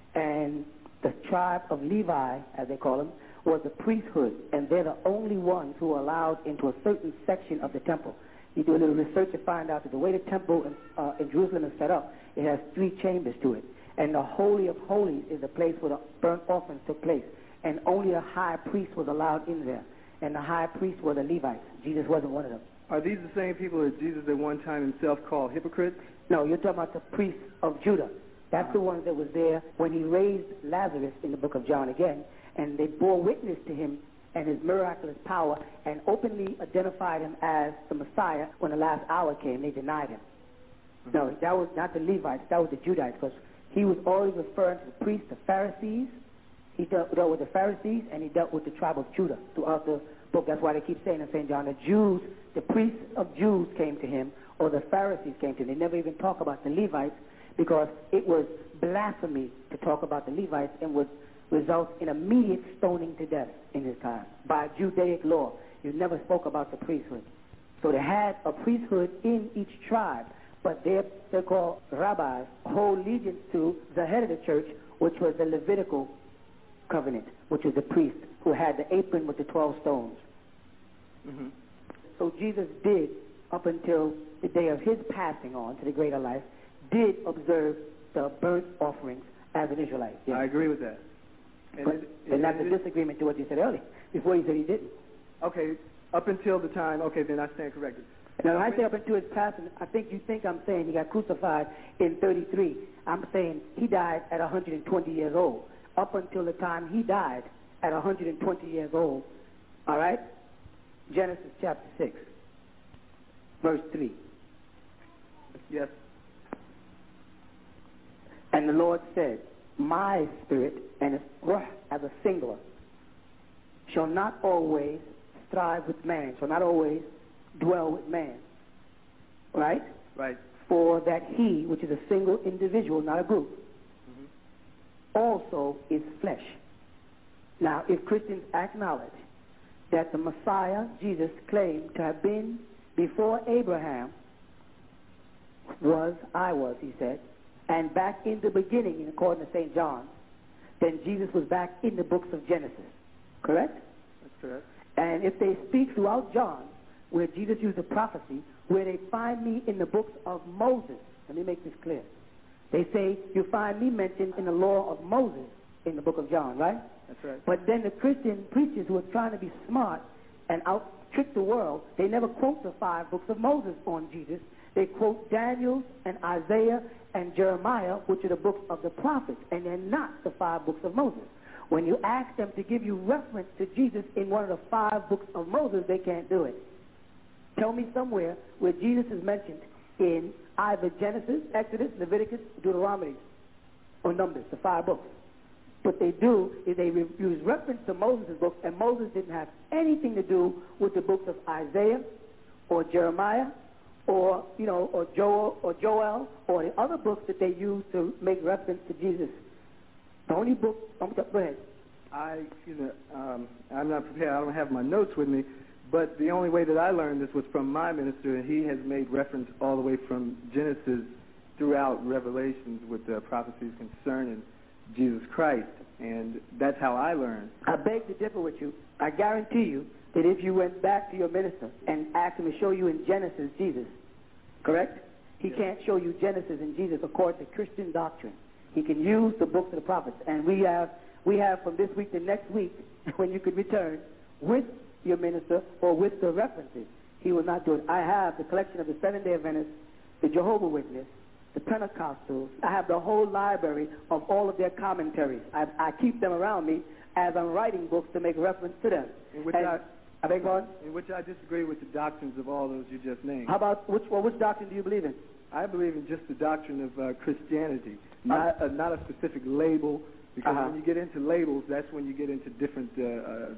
and the tribe of Levi, as they call them, was the priesthood, and they're the only ones who are allowed into a certain section of the temple. You do a little research to find out that the way the temple in, uh, in Jerusalem is set up, it has three chambers to it. And the Holy of Holies is the place where the burnt offerings took place. And only the high priest was allowed in there. And the high priests were the Levites. Jesus wasn't one of them.
Are these the same people that Jesus at one time himself called hypocrites?
No, you're talking about the priests of Judah. That's uh-huh. the ones that was there when He raised Lazarus in the book of John again. And they bore witness to Him and His miraculous power and openly identified Him as the Messiah. When the last hour came, they denied Him. Mm-hmm. No, that was not the Levites, that was the Judites, because He was always referring to the priests, the Pharisees. He dealt, dealt with the Pharisees, and He dealt with the tribe of Judah throughout the book. That's why they keep saying in Saint John, the Jews, the priests of Jews came to Him, or the Pharisees came to Him. They never even talk about the Levites, because it was blasphemy to talk about the Levites and would result in immediate stoning to death in His time by Judaic law. You never spoke about the priesthood. So they had a priesthood in each tribe, but they're, they're called rabbis, hold allegiance to the head of the church, which was the Levitical covenant, which was the priest who had the apron with the twelve stones. Mm-hmm. So Jesus did, up until the day of His passing on to the greater life, did observe the burnt offerings as an Israelite. Yes.
I agree with that. And,
but,
it,
and that's
it,
a disagreement to what you said earlier, before you said He didn't.
Okay, up until the time, okay, then I stand corrected.
Now, when I say up into his passing, I think you think I'm saying he got crucified in thirty-three. I'm saying he died at one hundred twenty years old. Up until the time he died at one hundred twenty years old. All right? Genesis chapter six, verse three.
Yes.
And the Lord said, my spirit, and it's ruh as a singular, shall not always strive with man, shall not always dwell with man. Right?
Right.
For that he, which is a single individual, not a group, mm-hmm. also is flesh. Now, if Christians acknowledge that the Messiah, Jesus, claimed to have been before Abraham, was, I was, he said, and back in the beginning, in according to Saint John, then Jesus was back in the books of Genesis. Correct?
That's correct.
And if they speak throughout John, where Jesus used a prophecy, where they find me in the books of Moses, let me make this clear. They say, you find me mentioned in the law of Moses in the book of John, right?
That's right.
But then the Christian preachers who are trying to be smart and out trick the world, they never quote the five books of Moses on Jesus. They quote Daniel and Isaiah and Jeremiah, which are the books of the prophets, and they're not the five books of Moses. When you ask them to give you reference to Jesus in one of the five books of Moses, they can't do it. Tell me somewhere where Jesus is mentioned in either Genesis, Exodus, Leviticus, Deuteronomy, or Numbers, the five books. What they do is they re- use reference to Moses' books, and Moses didn't have anything to do with the books of Isaiah or Jeremiah or, you know, or Joel or Joel or the other books that they use to make reference to Jesus. The only book, um, go ahead.
I, excuse me, um, I'm not prepared. I don't have my notes with me, but the only way that I learned this was from my minister, and he has made reference all the way from Genesis throughout Revelations with the prophecies concerning Jesus Christ, and that's how I learned.
I beg to differ with you. I guarantee you that if you went back to your minister and asked him to show you in Genesis Jesus, correct? He yes. can't show you Genesis and Jesus according to Christian doctrine. He can use the books of the prophets, and we have we have from this week to next week when you could return with your minister or with the references. He will not do it. I have the collection of the Seventh-day Adventists, the Jehovah's Witness, the Pentecostals. I have the whole library of all of their commentaries. I, I keep them around me as I'm writing books to make reference to them.
In which
and,
I,
I beg pardon?
In which I disagree with the doctrines of all those you just named.
How about, which, well, which doctrine do you believe in?
I believe in just the doctrine of uh, Christianity, not, uh, not a specific label, because uh-huh. when you get into labels, that's when you get into different uh,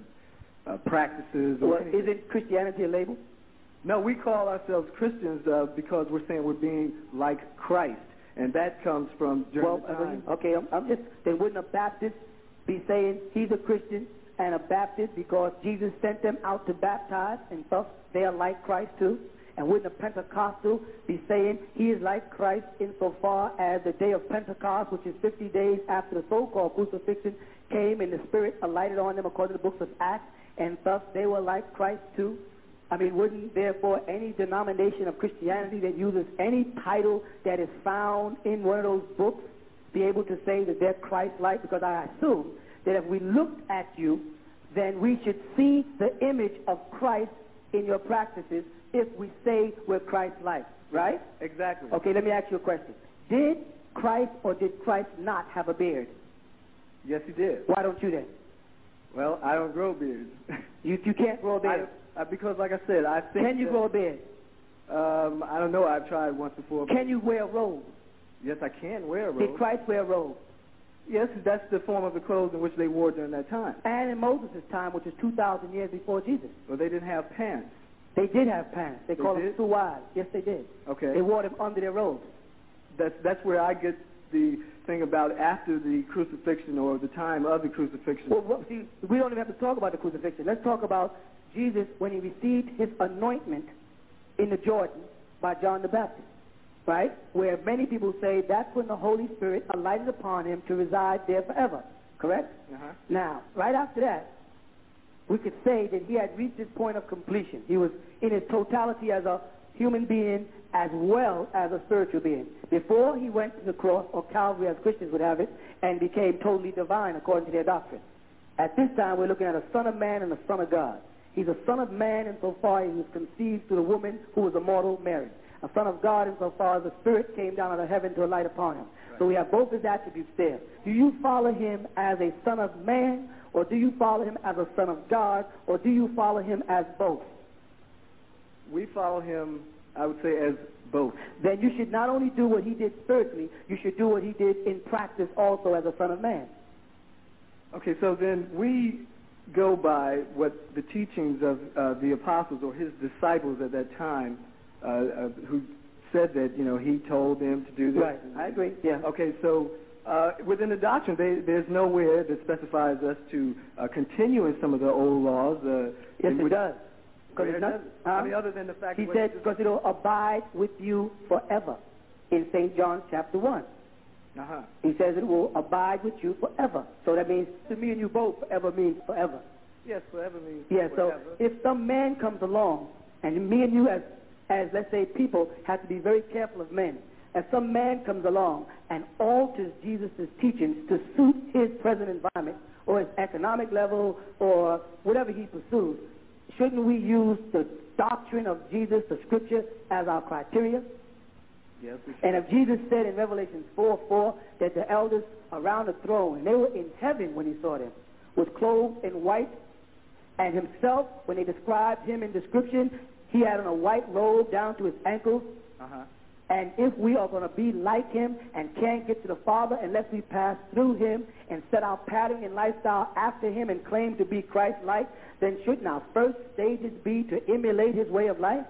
uh, uh, practices. Or
well, isn't Christianity a label?
No, we call ourselves Christians uh, because we're saying we're being like Christ, and that comes from during
well,
the time.
Okay, I'm, I'm just, then wouldn't a Baptist be saying he's a Christian and a Baptist because Jesus sent them out to baptize, and thus they are like Christ too? And wouldn't a Pentecostal be saying he is like Christ insofar as the day of Pentecost, which is fifty days after the so-called crucifixion, came and the Spirit alighted on them according to the books of Acts, and thus they were like Christ too? I mean, wouldn't therefore any denomination of Christianity that uses any title that is found in one of those books be able to say that they're Christ-like? Because I assume that if we looked at you, then we should see the image of Christ in your practices if we say we're Christ-like, right?
Exactly.
Okay, let me ask you a question. Did Christ or did Christ not have a beard?
Yes, he did.
Why don't you then?
Well, I don't grow beards.
You you can't grow a beard?
I, I, because, like I said, I think...
Can you
that,
grow a beard?
Um, I don't know. I've tried once before.
Can you wear a robe?
Yes, I can wear a robe.
Did Christ wear a robe?
Yes, that's the form of the clothes in which they wore during that time.
And in Moses' time, which is two thousand years before Jesus.
Well, they didn't have pants.
They did have pants. They, they called
did?
them suwad. Yes, they did.
Okay.
They wore them under their robes.
That's that's where I get the thing about after the crucifixion or the time of the crucifixion.
Well, well, see, we don't even have to talk about the crucifixion. Let's talk about Jesus when he received his anointment in the Jordan by John the Baptist, right? Where many people say that's when the Holy Spirit alighted upon him to reside there forever, correct?
Uh-huh.
Now, right after that, we could say that he had reached his point of completion. He was in his totality as a human being as well as a spiritual being. Before he went to the cross, or Calvary as Christians would have it, and became totally divine according to their doctrine. At this time, we're looking at a son of man and a son of God.
He's a son of man insofar as he was conceived through the woman who was a mortal, Mary. A son of God insofar as the Spirit came down out of heaven to alight upon him. Right. So we have both his attributes there. Do you follow him as a son of man, or do you follow him as a son of God, or do you follow him as both?
We follow him, I would say, as both.
Then you should not only do what he did spiritually, you should do what he did in practice also as a son of man.
Okay, so then we go by what the teachings of uh, the apostles or his disciples at that time uh, uh, who said that, you know, he told them to do this.
Right, I agree, yeah.
Okay, so uh, within the doctrine, they, there's nowhere that specifies us to uh, continue in some of the old laws. Uh,
yes, it
which,
does. Because it's not, huh?
I mean, other than the fact
he
that
said, because it'll abide with you forever in Saint John chapter one.
Uh-huh.
He says it will abide with you forever. So that means to me and you both, forever means forever.
Yes, forever means
yeah,
forever.
So if some man comes along, and me and you as, as, let's say, people have to be very careful of men. If some man comes along and alters Jesus' teachings to suit his present environment or his economic level or whatever he pursues, shouldn't we use the doctrine of Jesus, the scripture, as our criteria?
Yes, we should.
And if Jesus said in Revelation four four that the elders around the throne, and they were in heaven when he saw them, was clothed in white, and himself, when they described him in description, he had on a white robe down to his ankles.
Uh-huh.
And if we are going to be like him and can't get to the Father unless we pass through him and set our pattern and lifestyle after him and claim to be Christ-like, then shouldn't our first stages be to emulate his way of life?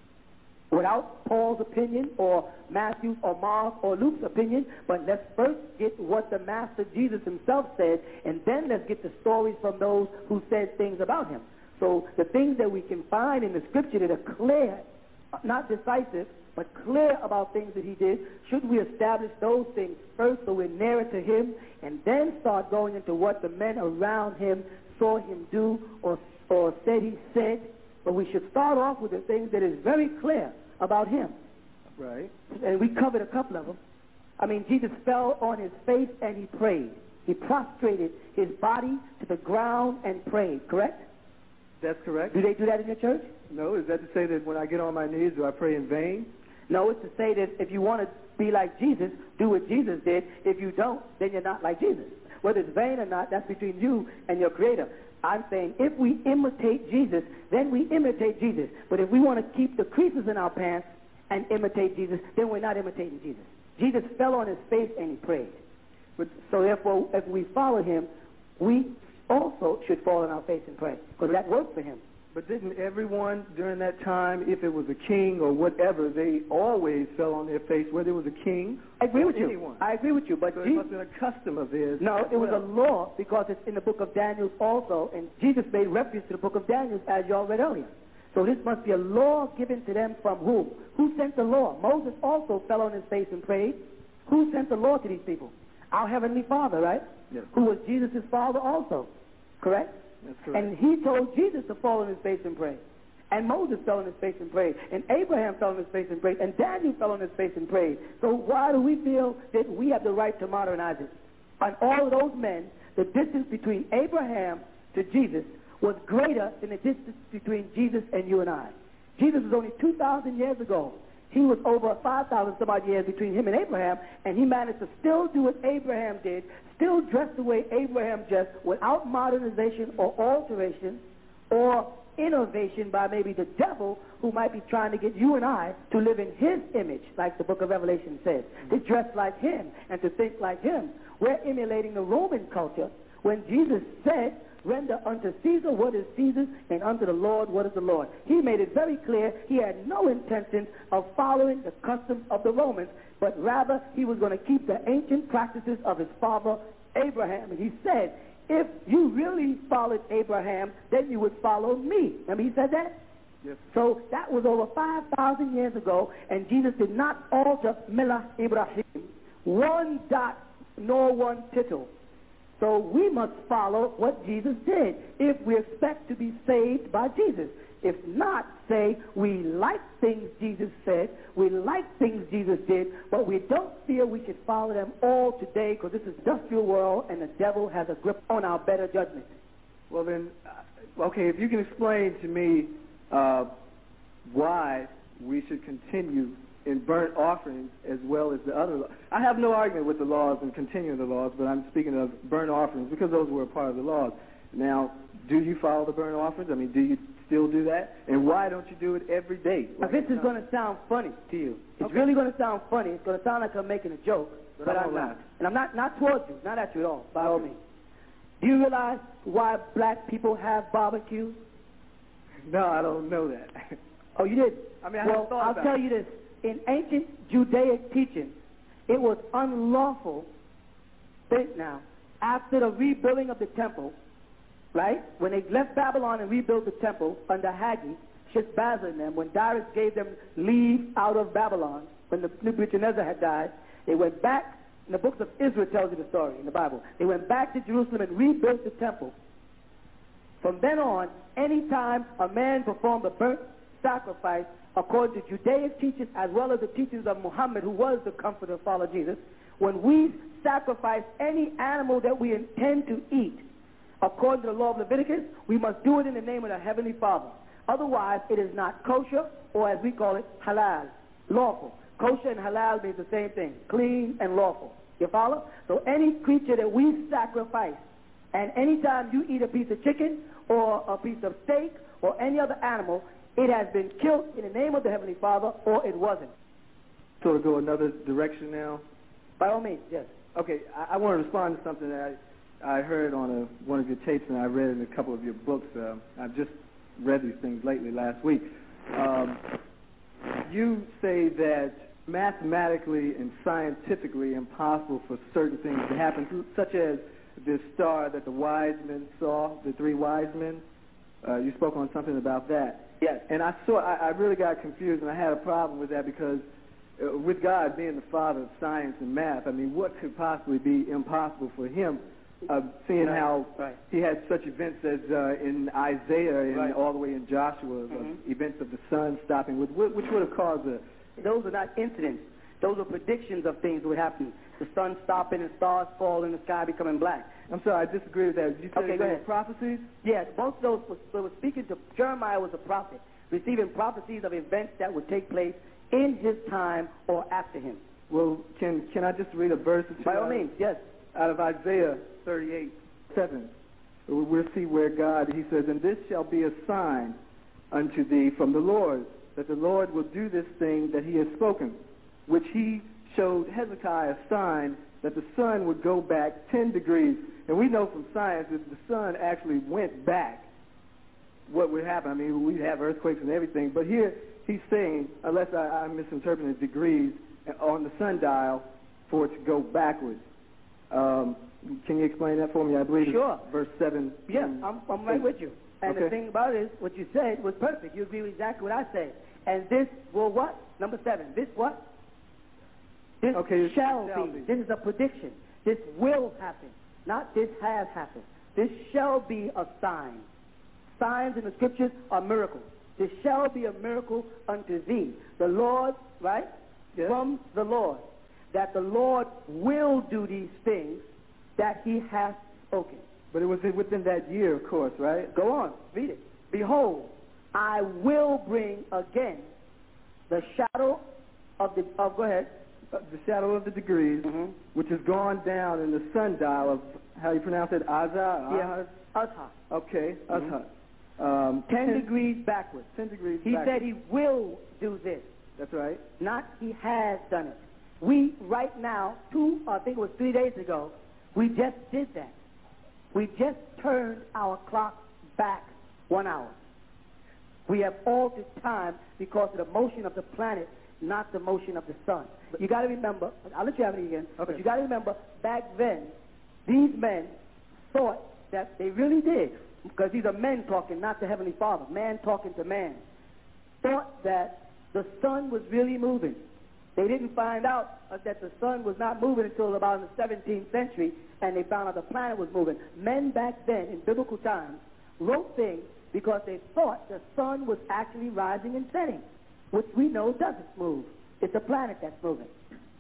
Without Paul's opinion or Matthew's or Mark's or Luke's opinion, but let's first get what the Master Jesus himself said, and then let's get the stories from those who said things about him. So the things that we can find in the scripture that are clear, not decisive, but clear about things that he did, should we establish those things first so we're nearer to him, and then start going into what the men around him saw him do or, or said he said? But we should start off with the things that is very clear about him.
Right.
And we covered a couple of them. I mean, Jesus fell on his face and he prayed. He prostrated his body to the ground and prayed, correct?
That's correct.
Do they do that in your church?
No. Is that to say that when I get on my knees, do I pray in vain?
No, it's to say that if you want to be like Jesus, do what Jesus did. If you don't, then you're not like Jesus. Whether it's vain or not, that's between you and your Creator. I'm saying if we imitate Jesus, then we imitate Jesus. But if we want to keep the creases in our pants and imitate Jesus, then we're not imitating Jesus. Jesus fell on his face and he prayed. But, so therefore, if we follow him, we also should fall on our face and pray, because that worked for him.
But didn't everyone during that time, if it was a king or whatever, they always fell on their face, whether it was a king
I agree
or
with
anyone?
you. I agree with you. But
so
Jesus,
it must have been a custom of theirs.
No, it was
well.
a law, because it's in the book of Daniel also, and Jesus made reference to the book of Daniel as y'all read earlier. So this must be a law given to them from whom? Who sent the law? Moses also fell on his face and prayed. Who sent the law to these people? Our Heavenly Father, right?
Yes.
Who was Jesus' father also, correct?
That's correct.
And he told Jesus to fall on his face and pray. And Moses fell on his face and prayed. And Abraham fell on his face and prayed. And Daniel fell on his face and prayed. So why do we feel that we have the right to modernize it? On all of those men, the distance between Abraham to Jesus was greater than the distance between Jesus and you and I. Jesus was only two thousand years ago. He was over five thousand some odd years between him and Abraham, and he managed to still do what Abraham did, still dress the way Abraham dressed, without modernization or alteration or innovation by maybe the devil, who might be trying to get you and I to live in his image, like the book of Revelation says, to dress like him and to think like him. We're emulating the Roman culture when Jesus said, render unto Caesar what is Caesar's, and unto the Lord what is the Lord. He made it very clear he had no intention of following the customs of the Romans, but rather he was going to keep the ancient practices of his father Abraham. And he said, if you really followed Abraham, then you would follow me. Remember he said that?
Yes.
So that was over five thousand years ago, and Jesus did not alter Millah Ibrahim, one dot nor one tittle. So we must follow what Jesus did if we expect to be saved by Jesus. If not, say, we like things Jesus said, we like things Jesus did, but we don't feel we should follow them all today because this is an industrial world and the devil has a grip on our better judgment.
Well then, uh, okay, if you can explain to me uh, why we should continue in burnt offerings as well as the other laws. I have no argument with the laws and continuing the laws, but I'm speaking of burnt offerings because those were a part of the laws. Now, do you follow the burnt offerings? I mean, do you still do that? And why don't you do it every day?
Now, this is going to sound funny to you. It's
Okay.
really going to sound funny. It's going to sound like I'm making a joke,
But
but,
I
I'm
won't
not.
laugh.
And I'm not, not towards you, not at you at all, by all means. Do you realize why black people have barbecues?
No, I don't know that.
Oh, you did?
I mean, I
well,
haven't thought
I'll
about
tell
it.
you this. In ancient Judaic teachings, it was unlawful, think now, after the rebuilding of the temple, right? When they left Babylon and rebuilt the temple under Haggai, Sheshbazzar and them, when Darius gave them leave out of Babylon, when the Nebuchadnezzar had died, they went back, and the books of Israel tells you the story in the Bible. They went back to Jerusalem and rebuilt the temple. From then on, anytime a man performed a burnt sacrifice, according to Judaic teachings as well as the teachings of Muhammad, who was the comforter and follower of Jesus, when we sacrifice any animal that we intend to eat, according to the law of Leviticus, we must do it in the name of the Heavenly Father. Otherwise, it is not kosher, or as we call it, halal, lawful. Kosher and halal means the same thing, clean and lawful. You follow? So any creature that we sacrifice, and anytime you eat a piece of chicken or a piece of steak or any other animal, it has been killed in the name of the Heavenly Father, or it wasn't.
Sort of go another direction now?
By all means, yes.
Okay, I, I want to respond to something that I, I heard on a, one of your tapes and I read in a couple of your books. Uh, I've just read these things lately last week. Um, you say that mathematically and scientifically impossible for certain things to happen, such as this star that the wise men saw, the three wise men. Uh, you spoke on something about that.
Yes.
And I saw, I, I really got confused, and I had a problem with that because uh, with God being the father of science and math, I mean, what could possibly be impossible for him, uh, seeing
right.
how
right.
he had such events as uh, in Isaiah and
right.
all the way in Joshua,
mm-hmm.
uh, events of the sun stopping, with, which would have caused a...
Those are not incidents. Those are predictions of things that would happen. The sun stopping and stars falling and the sky becoming black.
I'm sorry, I disagree with that. Did you say
okay,
they
go
were
ahead.
prophecies?
Yes, both of those was, was speaking to, Jeremiah was a prophet, receiving prophecies of events that would take place in his time or after him.
Well, can can I just read a verse or two?
By all means, yes.
Out of Isaiah thirty-eight, seven. We'll see where God, he says, and this shall be a sign unto thee from the Lord, that the Lord will do this thing that he has spoken, which he showed Hezekiah a sign that the sun would go back ten degrees. And we know from science that if the sun actually went back, what would happen? I mean, we'd have earthquakes and everything. But here he's saying, unless I, I'm misinterpreting the degrees on the sundial, for it to go backwards. Um, can you explain that for me? I believe
sure.
it's verse seven.
Yes, I'm, I'm right with you. And
okay.
the thing about it is, what you said was perfect. You agree with exactly what I said. And this will what? Number seven. This what? This
okay,
shall,
shall
be.
be.
This is a prediction. This will happen. Not this has happened. This shall be a sign. Signs in the scriptures are miracles. This shall be a miracle unto thee. The Lord, right?
Yes.
From the Lord. That the Lord will do these things that he hath spoken.
But it was within that year, of course, right?
Go on. Read it. Behold, I will bring again the shadow of the, of, go ahead.
Uh, the shadow of the degrees,
mm-hmm.
which has gone down in the sundial of, how you pronounce it, Azar?
Yeah, Azhar.
Okay, Azhar.
Mm-hmm.
Um,
ten, ten degrees backwards.
Ten degrees
he
backwards.
said he will do this.
That's right.
Not he has done it. We, right now, two, I think it was three days ago, we just did that. We just turned our clock back one hour. We have altered time because of the motion of the planet, not the motion of the sun. You got to remember, I'll let you have it again,
okay.
but you got to remember, back then, these men thought that they really did, because these are men talking, not the Heavenly Father, man talking to man, thought that the sun was really moving. They didn't find out uh, that the sun was not moving until about in the seventeenth century, and they found out the planet was moving. Men back then, in biblical times, wrote things because they thought the sun was actually rising and setting, which we know doesn't move. It's a planet that's moving.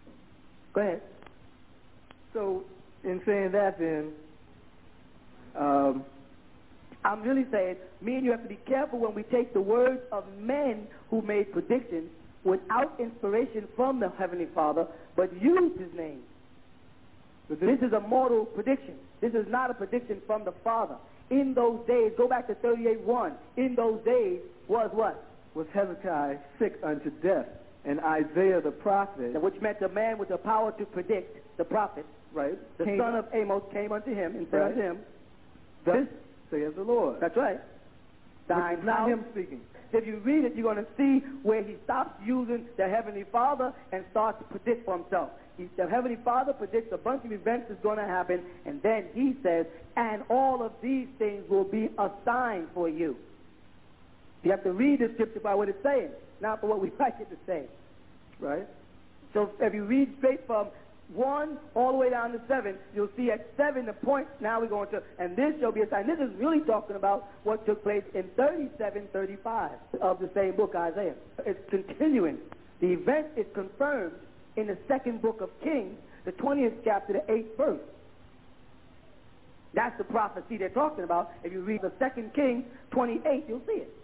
Go ahead.
So, in saying that then, um,
I'm really saying, me and you have to be careful when we take the words of men who made predictions without inspiration from the Heavenly Father, but use his name. But this, this is a mortal prediction. This is not a prediction from the Father. In those days, go back to thirty-eight one. In those days was what?
Was Hezekiah sick unto death, and Isaiah the prophet,
which meant the man with the power to predict, the prophet,
right?
The
came,
son of Amos came unto him and said
right.
unto him,
"Thus saith the Lord."
That's right.
Thine not house, him speaking.
If you read it, you're going to see where he stops using the Heavenly Father and starts to predict for himself. He, the Heavenly Father predicts a bunch of events that's going to happen, and then he says, and all of these things will be a sign for you. You have to read the scripture by what it's saying, not for what we like it to say.
Right?
So if you read straight from one all the way down to seven, you'll see at seven the point now we're going to, and this shall be a sign. This is really talking about what took place in thirty-seven thirty-five of the same book, Isaiah. It's continuing. The event is confirmed in the second book of Kings, the twentieth chapter, the eighth verse. That's the prophecy they're talking about. If you read the second Kings twenty-eight, you'll see it.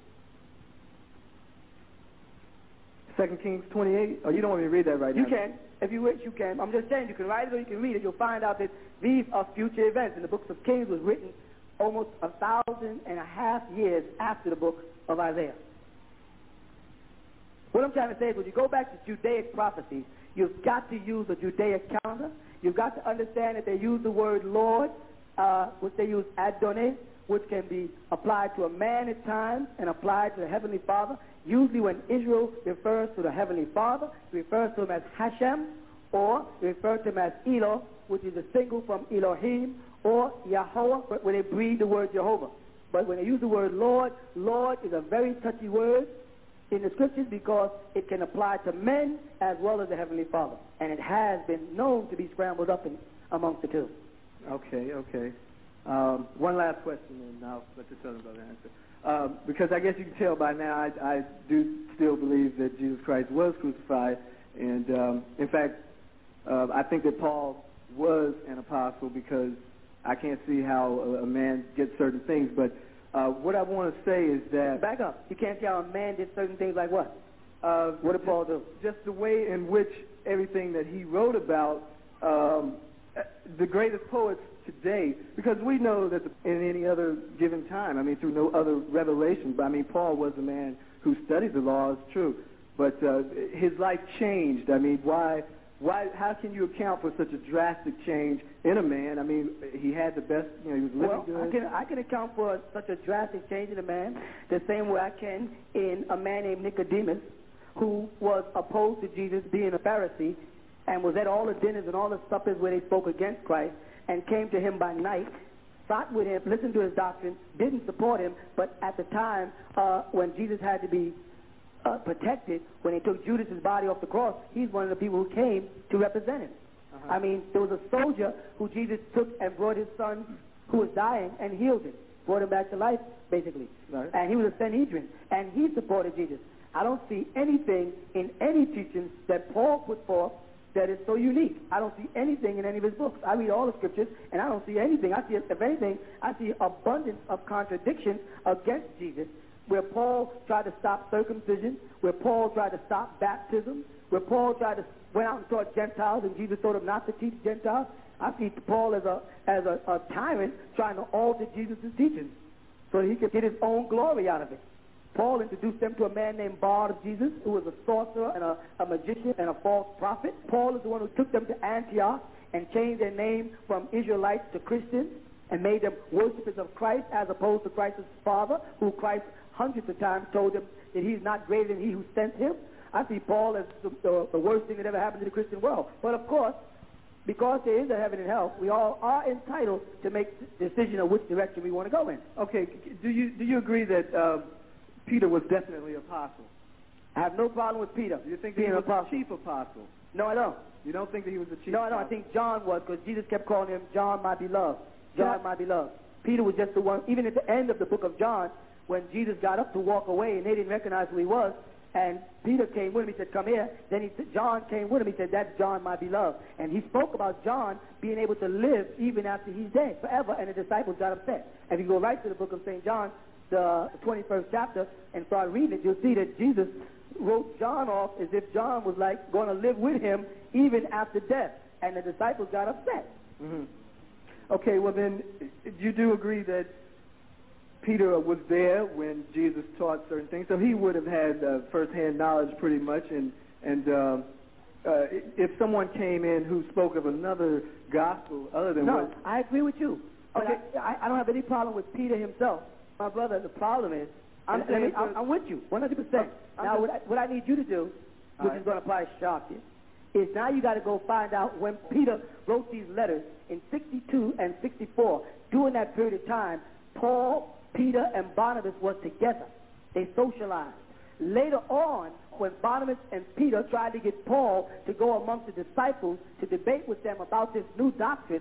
Second Kings twenty-eight? Oh, you don't want me to read that right
you
now?
You can. If you wish, you can. I'm just saying, you can write it or you can read it. You'll find out that these are future events. And the books of Kings was written almost a thousand and a half years after the book of Isaiah. What I'm trying to say is when you go back to Judaic prophecies, you've got to use a Judaic calendar. You've got to understand that they use the word Lord, uh, which they use Adonai, which can be applied to a man at times and applied to the Heavenly Father. Usually when Israel refers to the Heavenly Father, it refers to him as Hashem, or it refers to him as Elo, which is a single from Elohim, or Yahweh, but when they breathe the word Jehovah. But when they use the word Lord, Lord is a very touchy word in the scriptures because it can apply to men as well as the Heavenly Father. And it has been known to be scrambled up in, amongst the two.
Okay, okay. Um, one last question, and I'll let the Southern brother answer. Um, because I guess you can tell by now, I, I do still believe that Jesus Christ was crucified, and um, in fact, uh, I think that Paul was an apostle because I can't see how a, a man gets certain things. But uh, what I want to say is that
back up. You can't see how a man did certain things like what?
Uh,
what did Paul do?
Just the way in which everything that he wrote about, um, the greatest poets today, because we know that the, in any other given time, I mean, through no other revelation, but I mean, Paul was a man who studied the law, it's true, but uh, his life changed. I mean, why, why, how can you account for such a drastic change in a man? I mean, he had the best, you know, he was living
well,
good.
I can, I can account for such a drastic change in a man the same way I can in a man named Nicodemus, who was opposed to Jesus being a Pharisee, and was at all the dinners and all the suppers where they spoke against Christ, and came to him by night, sat with him, listened to his doctrine, didn't support him, but at the time uh, when Jesus had to be uh, protected, when they took Judas's body off the cross, he's one of the people who came to represent him. Uh-huh. I mean, there was a soldier who Jesus took and brought his son who was dying and healed him, brought him back to life, basically. Right. And he was a Sanhedrin, and he supported Jesus. I don't see anything in any teachings that Paul put forth that is so unique. I don't see anything in any of his books. I read all the scriptures, and I don't see anything. I see, if anything, I see abundance of contradictions against Jesus, where Paul tried to stop circumcision, where Paul tried to stop baptism, where Paul tried to went out and taught Gentiles, and Jesus told him not to teach Gentiles. I see Paul as a as a, a tyrant trying to alter Jesus' teachings so that he could get his own glory out of it. Paul introduced them to a man named Bar-Jesus, who was a sorcerer and a, a magician and a false prophet. Paul is the one who took them to Antioch and changed their name from Israelites to Christians and made them worshipers of Christ as opposed to Christ's father, who Christ hundreds of times told them that he's not greater than he who sent him. I see Paul as the, the, the worst thing that ever happened to the Christian world. But of course, because there is a heaven and hell, we all are entitled to make the decision of which direction we want to go in.
Okay, do you do you agree that uh, Peter was definitely an apostle?
I have no problem with Peter.
Do you think
being
he was
an apostle.
the chief apostle?
No, I don't.
You don't think that he was the chief
No,
apostle?
no, I think John was, because Jesus kept calling him John, my beloved. John, my beloved. Peter was just the one, even at the end of the book of John, when Jesus got up to walk away and they didn't recognize who he was, And Peter came with him. He said, come here. Then he said, John came with him. He said, that's John, my beloved. And he spoke about John being able to live even after he's dead, forever. And the disciples got upset. And if you go right to the book of Saint John, the twenty-first chapter, and start reading it, you'll see that Jesus wrote John off as if John was like going to live with him even after death. And the disciples got upset.
Mm-hmm. Okay, well then, you do agree that Peter was there when Jesus taught certain things, so he would have had uh, first-hand knowledge pretty much. And and uh, uh, if someone came in who spoke of another gospel other than
no,
what...
I agree with you. Okay, I, I don't have any problem with Peter himself. My brother, the problem is, I'm,
I'm,
saying, I'm, I'm with you, one hundred percent. Now, what I, what I need you to do, which right. is going to probably shock you, is now you got to go find out when Peter wrote these letters in sixty-two and sixty-four. During that period of time, Paul, Peter, and Barnabas was together. They socialized. Later on, when Barnabas and Peter tried to get Paul to go amongst the disciples to debate with them about this new doctrine,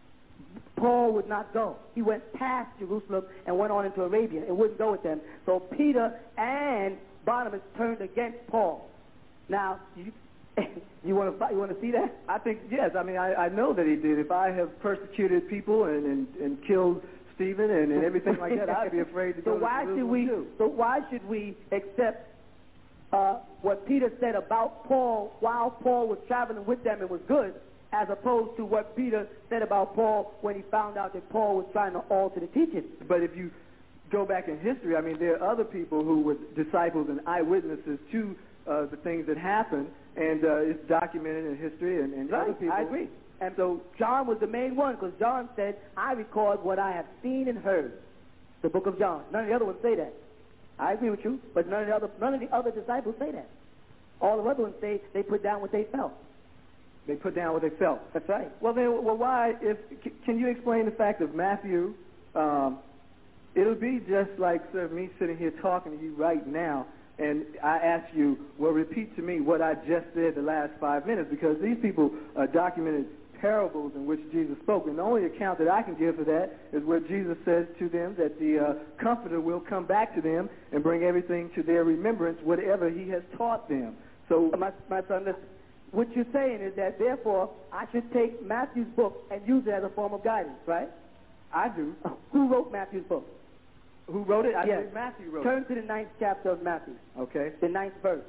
Paul would not go. He went past Jerusalem and went on into Arabia and wouldn't go with them. So Peter and Barnabas turned against Paul. Now, you, you want to you want to see that?
I think, yes. I mean, I, I know that he did. If I have persecuted people and, and, and killed Stephen and, and everything like that, I'd be afraid to
so
go
why
to
should we?
too.
So why should we accept uh, what Peter said about Paul while Paul was traveling with them and was good, as opposed to what Peter said about Paul when he found out that Paul was trying to alter the teaching?
But if you go back in history, I mean, there are other people who were disciples and eyewitnesses to uh, the things that happened, and uh, it's documented in history, and, and
right.
other people.
I agree. And so John was the main one, because John said, I record what I have seen and heard. The book of John. None of the other ones say that. I agree with you, but none of the other, none of the other disciples say that. All the other ones say they put down what they felt.
They put down what they felt.
That's right.
Well, then, well, why? If can you explain the fact of Matthew? Um, it'll be just like, sir, me sitting here talking to you right now, and I ask you, well, repeat to me what I just said the last five minutes, because these people uh, documented parables in which Jesus spoke, and the only account that I can give for that is where Jesus says to them that the uh, Comforter will come back to them and bring everything to their remembrance, whatever he has taught them. So,
my, my son, listen. What you're saying is that, therefore, I should take Matthew's book and use it as a form of guidance, right?
I do.
Who wrote Matthew's book?
Who wrote it? I
yes.
think Matthew wrote
Turn
it.
to the ninth chapter of Matthew.
Okay.
The ninth verse.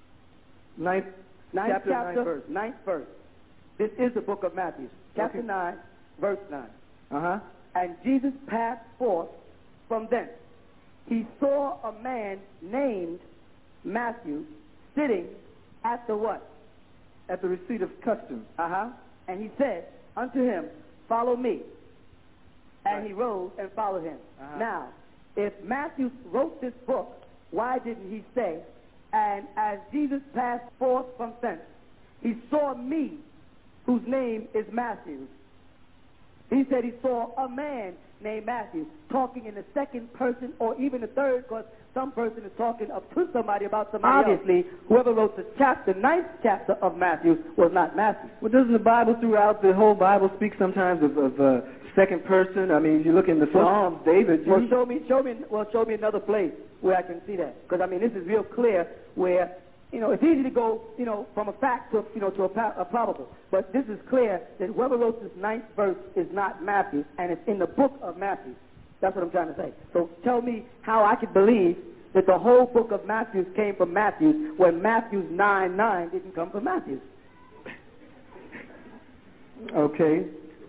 Ninth,
ninth
chapter,
chapter,
ninth verse.
Ninth verse. This is the book of Matthew. Chapter
okay.
nine, verse nine.
Uh-huh.
And Jesus passed forth from thence. He saw a man named Matthew sitting at the what?
At the receipt of customs.
Uh-huh. And he said unto him, follow me. And
right.
he rose and followed him.
Uh-huh.
Now, if Matthew wrote this book, why didn't he say, and as Jesus passed forth from thence, he saw me, whose name is Matthew. He said he saw a man named Matthew talking in the second person or even the third, because some person is talking up to somebody about somebody Obviously, else. Whoever wrote the chapter, ninth chapter of Matthew was not Matthew.
Well, doesn't the Bible throughout the whole Bible speak sometimes of, of uh, second person? I mean, you look in the Psalms, David.
Well, show me, show me, well, show me another place where I can see that, because I mean, this is real clear. Where you know it's easy to go, you know, from a fact to you know to a, a probable, but this is clear that whoever wrote this ninth verse is not Matthew, and it's in the book of Matthew. That's what I'm trying to say. So tell me how I could believe that the whole book of Matthew came from Matthew when Matthew's nine nine didn't come from Matthew.
Okay.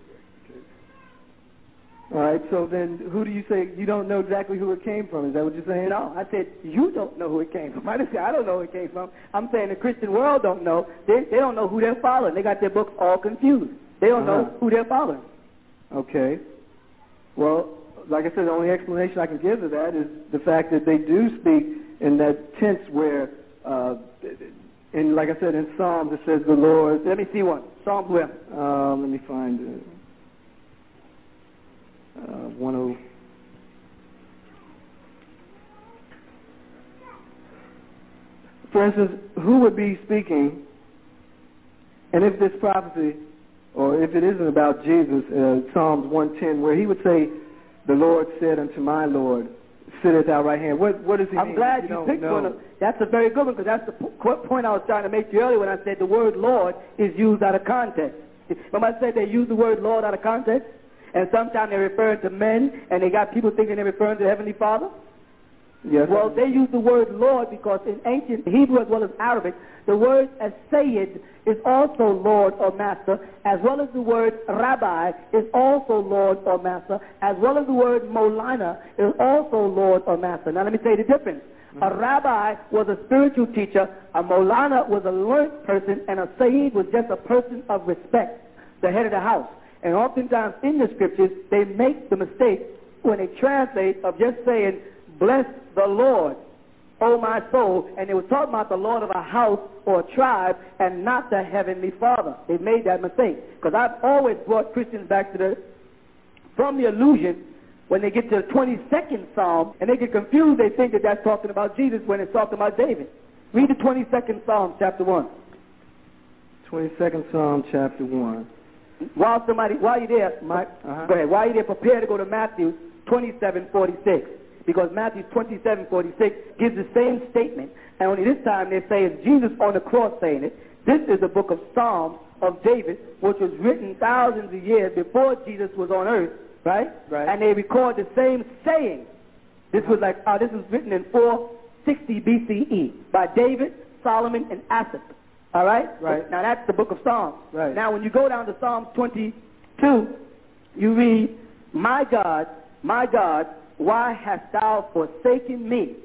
All right, so then who do you say, you don't know exactly who it came from? Is that what you're saying?
No, I said you don't know who it came from. I didn't say I don't know who it came from. I'm saying the Christian world don't know. They, they don't know who they're following. They got their books all confused. They don't uh-huh. know who they're following.
Okay. Well, like I said, the only explanation I can give to that is the fact that they do speak in that tense where, uh, in like I said, in Psalms it says the Lord.
Let me see one. Psalms where?
Um, let me find it. Uh, one oh. For instance, who would be speaking, and if this prophecy, or if it isn't about Jesus, uh, Psalms one ten, where he would say, the Lord said unto my Lord, sitteth our right hand. What, what does he
I'm
mean?
glad
you,
you
don't
picked
know.
one. Of, that's a very good one because that's the p- point I was trying to make to you earlier when I said the word Lord is used out of context. Remember I said they use the word Lord out of context? And sometimes they're referring to men and they got people thinking they're referring to Heavenly Father?
Yes.
Well, they use the word Lord because in ancient Hebrew as well as Arabic, the word Sayyid is also Lord or Master, as well as the word Rabbi is also Lord or Master, as well as the word Molana is also Lord or Master. Now let me tell you the difference. Mm-hmm. A rabbi was a spiritual teacher, a Molana was a learned person, and a Sayyid was just a person of respect, the head of the house. And oftentimes in the scriptures, they make the mistake when they translate of just saying, bless the Lord, O my soul, and they were talking about the Lord of a house or a tribe and not the Heavenly Father. They made that mistake. Because I've always brought Christians back to the, from the illusion, when they get to the twenty-second Psalm, and they get confused, they think that that's talking about Jesus when it's talking about David. Read the twenty-second Psalm, chapter one.
twenty-second Psalm, chapter one.
While somebody, while you're there, Mike, uh-huh. go ahead. While you're there, prepare to go to Matthew twenty-seven forty-six. Because Matthew twenty-seven forty-six gives the same statement, and only this time they say it's Jesus on the cross saying it. This is the book of Psalms of David, which was written thousands of years before Jesus was on earth, right?
Right.
And they record the same saying. This was like, uh, this was written in four sixty B C E by David, Solomon, and Asaph. All right?
Right.
Now that's the book of Psalms.
Right.
Now when you go down to Psalm twenty-two, you read, my God, my God, why hast thou forsaken me?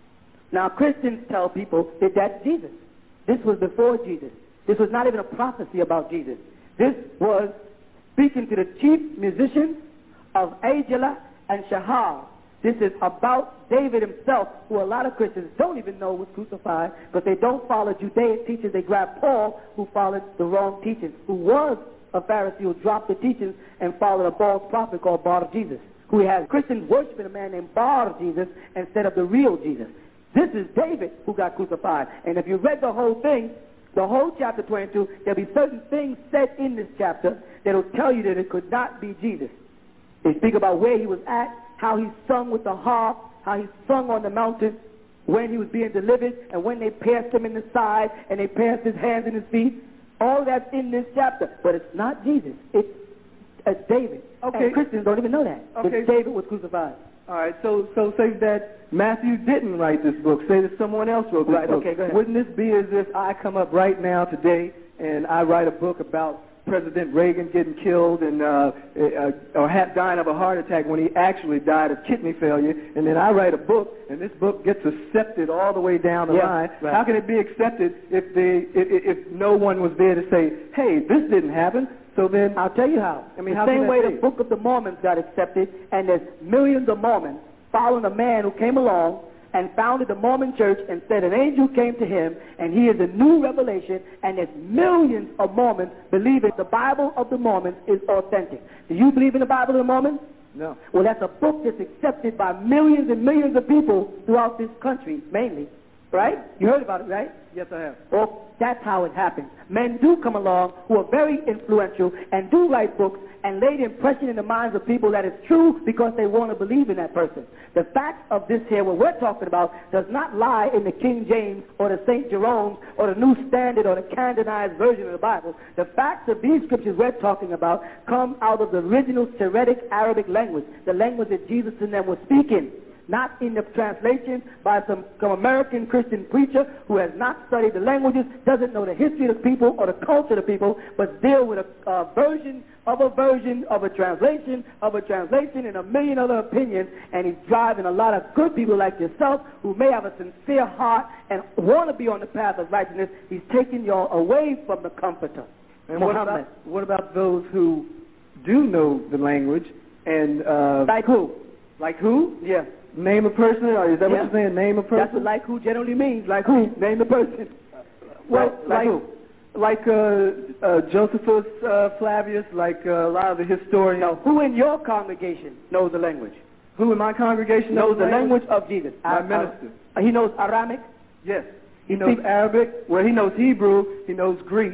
Now Christians tell people that that's Jesus. This was before Jesus. This was not even a prophecy about Jesus. This was speaking to the chief musicians of Ajallah and Shahar. This is about David himself, who a lot of Christians don't even know was crucified because they don't follow Judaic teachings. They grab Paul, who followed the wrong teachings, who was a Pharisee who dropped the teachings and followed a false prophet called Bar Jesus, who has Christians worshiping a man named Bar Jesus instead of the real Jesus. This is David who got crucified. And if you read the whole thing, the whole chapter twenty-two, there'll be certain things said in this chapter that will tell you that it could not be Jesus. They speak about where he was at, how he sung with the harp, how he sung on the mountain, when he was being delivered, and when they pierced him in the side, and they pierced his hands and his feet. All that's in this chapter. But it's not Jesus. It's, it's David.
Okay.
And Christians don't even know that.
Okay.
That David was crucified.
All right, so so say that Matthew didn't write this book. Say that someone else wrote this
right,
book.
Okay, go ahead.
Wouldn't this be as if I come up right now today and I write a book about President Reagan getting killed and uh, uh, or ha- dying of a heart attack when he actually died of kidney failure, and then I write a book and this book gets accepted all the way down the
yeah,
line?
Right.
How can it be accepted if they if, if no one was there to say, hey, this didn't happen? So then
I'll tell you how.
I mean,
the
how
same
can
way
that
the
be?
Book of the Mormons got accepted, and there's millions of Mormons following a man who came along and founded the Mormon church and said an angel came to him and he is a new revelation, and there's millions of Mormons believing the Bible of the Mormons is authentic. Do you believe in the Bible of the Mormons?
No.
Well, that's a book that's accepted by millions and millions of people throughout this country, mainly. Right? You heard about it, right?
Yes, I have.
Well, that's how it happens. Men do come along who are very influential and do write books and lay the impression in the minds of people that it's true because they want to believe in that person. The fact of this here, what we're talking about, does not lie in the King James or the Saint Jerome's or the New Standard or the canonized version of the Bible. The facts of these scriptures we're talking about come out of the original Syriac Arabic language, the language that Jesus and them were speaking. Not in the translation by some, some American Christian preacher who has not studied the languages, doesn't know the history of the people or the culture of the people, but deal with a uh, version of a version of a translation of a translation and a million other opinions, and he's driving a lot of good people like yourself who may have a sincere heart and want to be on the path of righteousness. He's taking you away from the Comforter.
And what about, what about those who do know the language and... Uh,
like who?
Like who?
Yeah.
Name a person, or is that
yeah.
what you're saying? Name a person?
That's what like who generally means. Like who? Name the person.
Well,
like, like who?
Like uh, uh, Josephus uh, Flavius, like uh, a lot of the historians.
Now, who in your congregation knows the language?
Who in my congregation knows,
knows the language? language of Jesus?
My
uh,
minister.
Uh, he knows Aramaic?
Yes. He,
he
knows
speaks
Arabic. Well, he knows Hebrew. He knows Greek.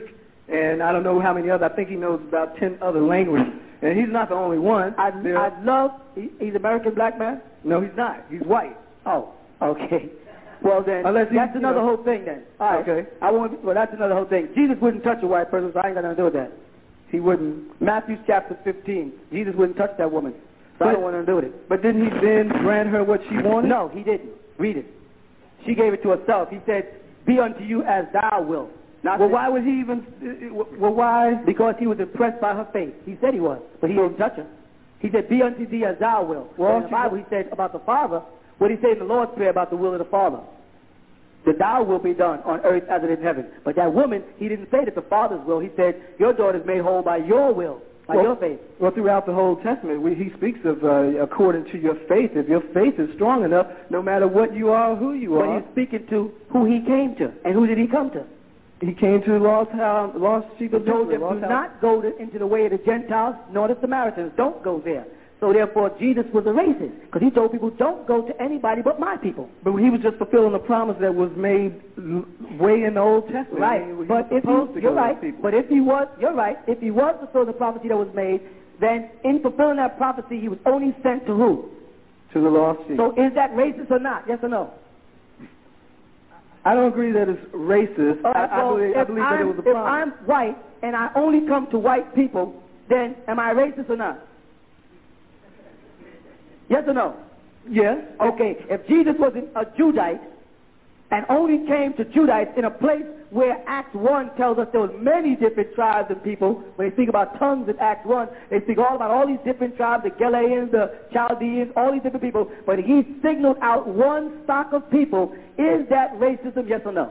and I don't know how many other. I think he knows about ten other languages, and he's not the only one.
I, I love. He, he's American black man.
No, he's not. He's white.
Oh, okay. Well then,
Unless he,
that's another
you know,
whole thing then. All right.
Okay.
I won't. Well, that's another whole thing. Jesus wouldn't touch a white person, so I ain't got nothing to do with that.
He wouldn't.
Matthew chapter fifteen. Jesus wouldn't touch that woman, so
But-
I don't want to do with it.
But didn't he then grant her what she wanted?
No, he didn't. Read it. She gave it to herself. He said, "Be unto you as thou wilt." Not
Well,
that-
why was he even? uh, Well, why?
Because he was impressed by her faith. He said he was, but he didn't touch her. He said, "Be unto thee as thou wilt." Well, in the Bible, he said about the Father. What did he say in the Lord's Prayer about the will of the Father? That thou will be done on earth as it is in heaven. But that woman, he didn't say that the Father's will. He said, "Your daughter is made whole by your will, by
well,
your faith."
Well, throughout the whole Testament, we, he speaks of uh, according to your faith. If your faith is strong enough, no matter what you are or who you
but
are.
he's speaking to who he came to. And who did he come to?
He came to the lost, house, lost sheep of
He told
Israel.
them,
lost
do
house.
not go to, into the way of the Gentiles, nor the Samaritans. Don't go there. So therefore, Jesus was a racist, because he told people, don't go to anybody but my people.
But he was just fulfilling the promise that was made l- way in the Old Testament.
Right.
I mean, he
But
was
if
supposed
he,
to
you're
go to
right.
people.
But if he was, you're right. If he was fulfilling the prophecy that was made, then in fulfilling that prophecy, he was only sent to who?
To the lost sheep.
So is that racist or not? Yes or no?
I don't agree that it's racist.
All right,
I, I
so
believe, I
if
believe that
I'm-
it was a
If
promise.
I'm white and I only come to white people, then am I racist or not? Yes or no?
Yes.
Okay, if Jesus was a Judite and only came to Judites in a place where Acts one tells us there was many different tribes and people, when they speak about tongues in Acts one, they speak all about all these different tribes, the Galileans, the Chaldeans, all these different people, but he signaled out one stock of people. Is that racism, yes or no?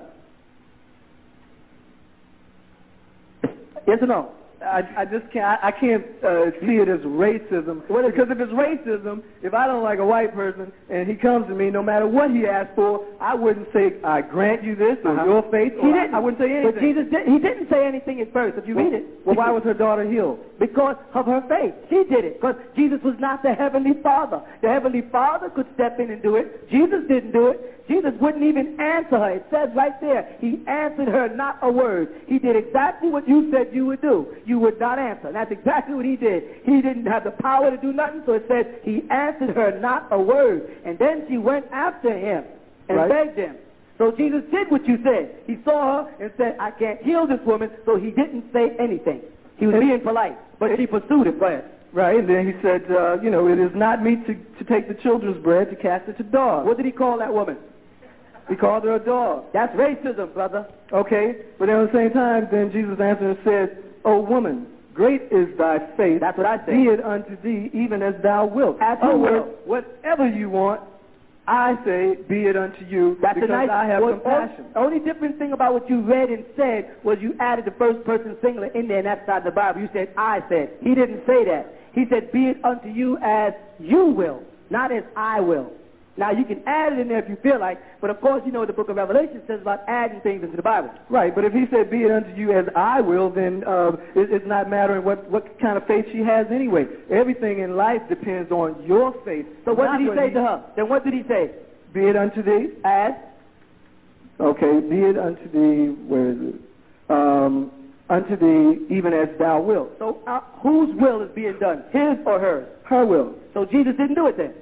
Yes or no?
I, I just can't. I, I can't uh, see it as racism. Well, because if it's racism, if I don't like a white person and he comes to me, no matter what he asks for, I wouldn't say I grant you this or
Uh-huh.
your faith.
He
Or
didn't.
I wouldn't say anything.
But Jesus did, he didn't say anything at first. If you
well,
read it,
well, why was her daughter healed?
Because of her faith. She did it. Because Jesus was not the Heavenly Father. The Heavenly Father could step in and do it. Jesus didn't do it. Jesus wouldn't even answer her. It says right there, he answered her not a word. He did exactly what you said you would do. You would not answer. And that's exactly what he did. He didn't have the power to do nothing, so it says he answered her not a word. And then she went after him and
Right.
begged him. So Jesus did what you said. He saw her and said, I can't heal this woman, so he didn't say anything. He was being polite, but she pursued it. Go ahead.
Right, and then he said, uh, you know, it is not meet to, to take the children's bread to cast it to dogs.
What did he call that woman?
He called her a dog.
That's racism, brother.
Okay, but at the same time, then Jesus answered and said, O woman, great is thy faith.
That's what I said.
Be it unto thee even as thou wilt.
As
In other
you
words,
will.
whatever you want, I say, be it unto you,
That's
because
a nice,
I have
well,
compassion.
The only different thing about what you read and said was you added the first person singular in there, and that's not the Bible. You said, I said. He didn't say that. He said, be it unto you as you will, not as I will. Now, you can add it in there if you feel like, but of course, you know what the book of Revelation says about adding things into the Bible.
Right, but if he said, be it unto you as I will, then uh, it, it's not mattering what, what kind of faith she has anyway. Everything in life depends on your faith.
So what
not
did he say
he,
to her? Then what did he say?
Be it unto thee.
As?
Okay, be it unto thee, where is it? Um, unto thee even as thou wilt.
So uh, whose will is being done? His or hers?
Her will.
So Jesus didn't do it then?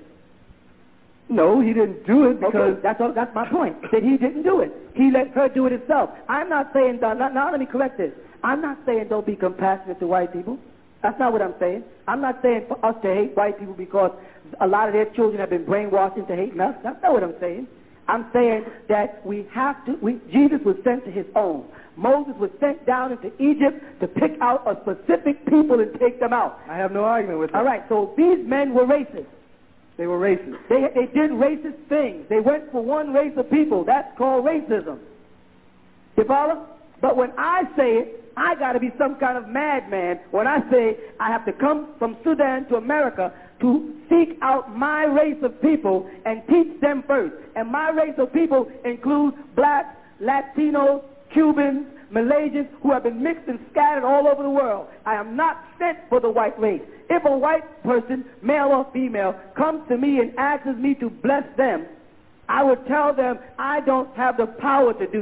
No, he didn't do it because...
Okay, that's, all, that's my point, that he didn't do it. He let her do it himself. I'm not saying, now, now let me correct this. I'm not saying don't be compassionate to white people. That's not what I'm saying. I'm not saying for us to hate white people because a lot of their children have been brainwashed into hating us. That's not what I'm saying. I'm saying that we have to, we, Jesus was sent to his own. Moses was sent down into Egypt to pick out a specific people and take them out.
I have no argument with that.
All right, so these men were racist.
They were racist.
They, they did racist things. They went for one race of people. That's called racism. You follow? But when I say it, I got to be some kind of madman when I say I have to come from Sudan to America to seek out my race of people and teach them first. And my race of people includes blacks, Latinos, Cubans, Malaysians who have been mixed and scattered all over the world. I am not sent for the white race. If a white person, male or female, comes to me and asks me to bless them, I would tell them I don't have the power to do that.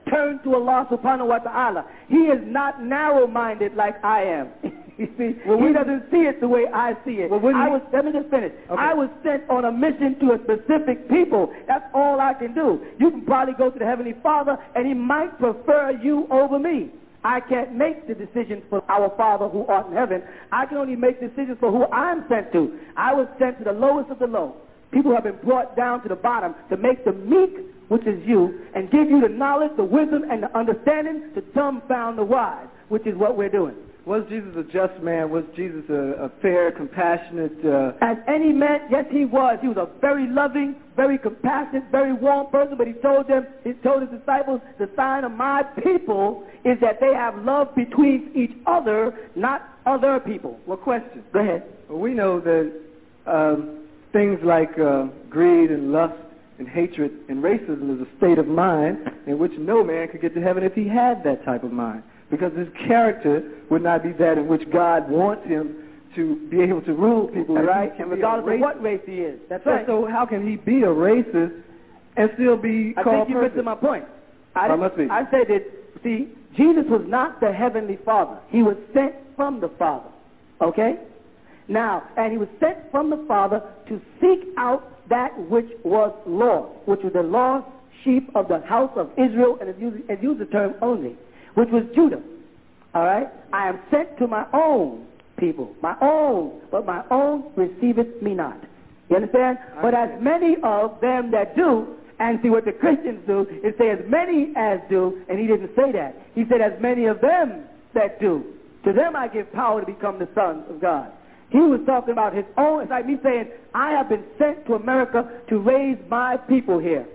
turn to Allah subhanahu wa ta'ala. He is not narrow-minded like I am. You see, well, he doesn't see it the way I see it. Well, I was, let me just finish. Okay. I was sent on a mission to a specific people. That's all I can do. You can probably go to the Heavenly Father, and He might prefer you over me. I can't make the decisions for our Father who art in heaven. I can only make decisions for who I'm sent to. I was sent to the lowest of the low. People have been brought down to the bottom to make the meek, which is you, and give you the knowledge, the wisdom, and the understanding to dumbfound the wise, which is what we're doing.
Was Jesus a just man? Was Jesus a, a fair, compassionate? Uh...
As any man, yes, he was. He was a very loving, very compassionate, very warm person. But he told them, he told his disciples, the sign of my people is that they have love between each other, not other people.
Well, question.
Go ahead.
Well, we know that um, things like uh, greed and lust and hatred and racism is a state of mind in which no man could get to heaven if he had that type of mind. Because his character would not be that in which God wants him to be able to rule people.
Right, and regardless of what race he is. That's right.
So how can he be a racist and still be
I
called
think you
perfect?
missed my point. I,
I must be.
I said that, see, Jesus was not the Heavenly Father. He was sent from the Father. Okay? Now, and he was sent from the Father to seek out that which was lost, which was the lost sheep of the house of Israel, and it used, it used the term only, which was Judah. All right? I am sent to my own people, my own, but my own receiveth me not. You understand? I but understand. As many of them that do, and see what the Christians do, is say as many as do, and he didn't say that. He said as many of them that do. To them I give power to become the sons of God. He was talking about his own. It's like me saying, I have been sent to America to raise my people here.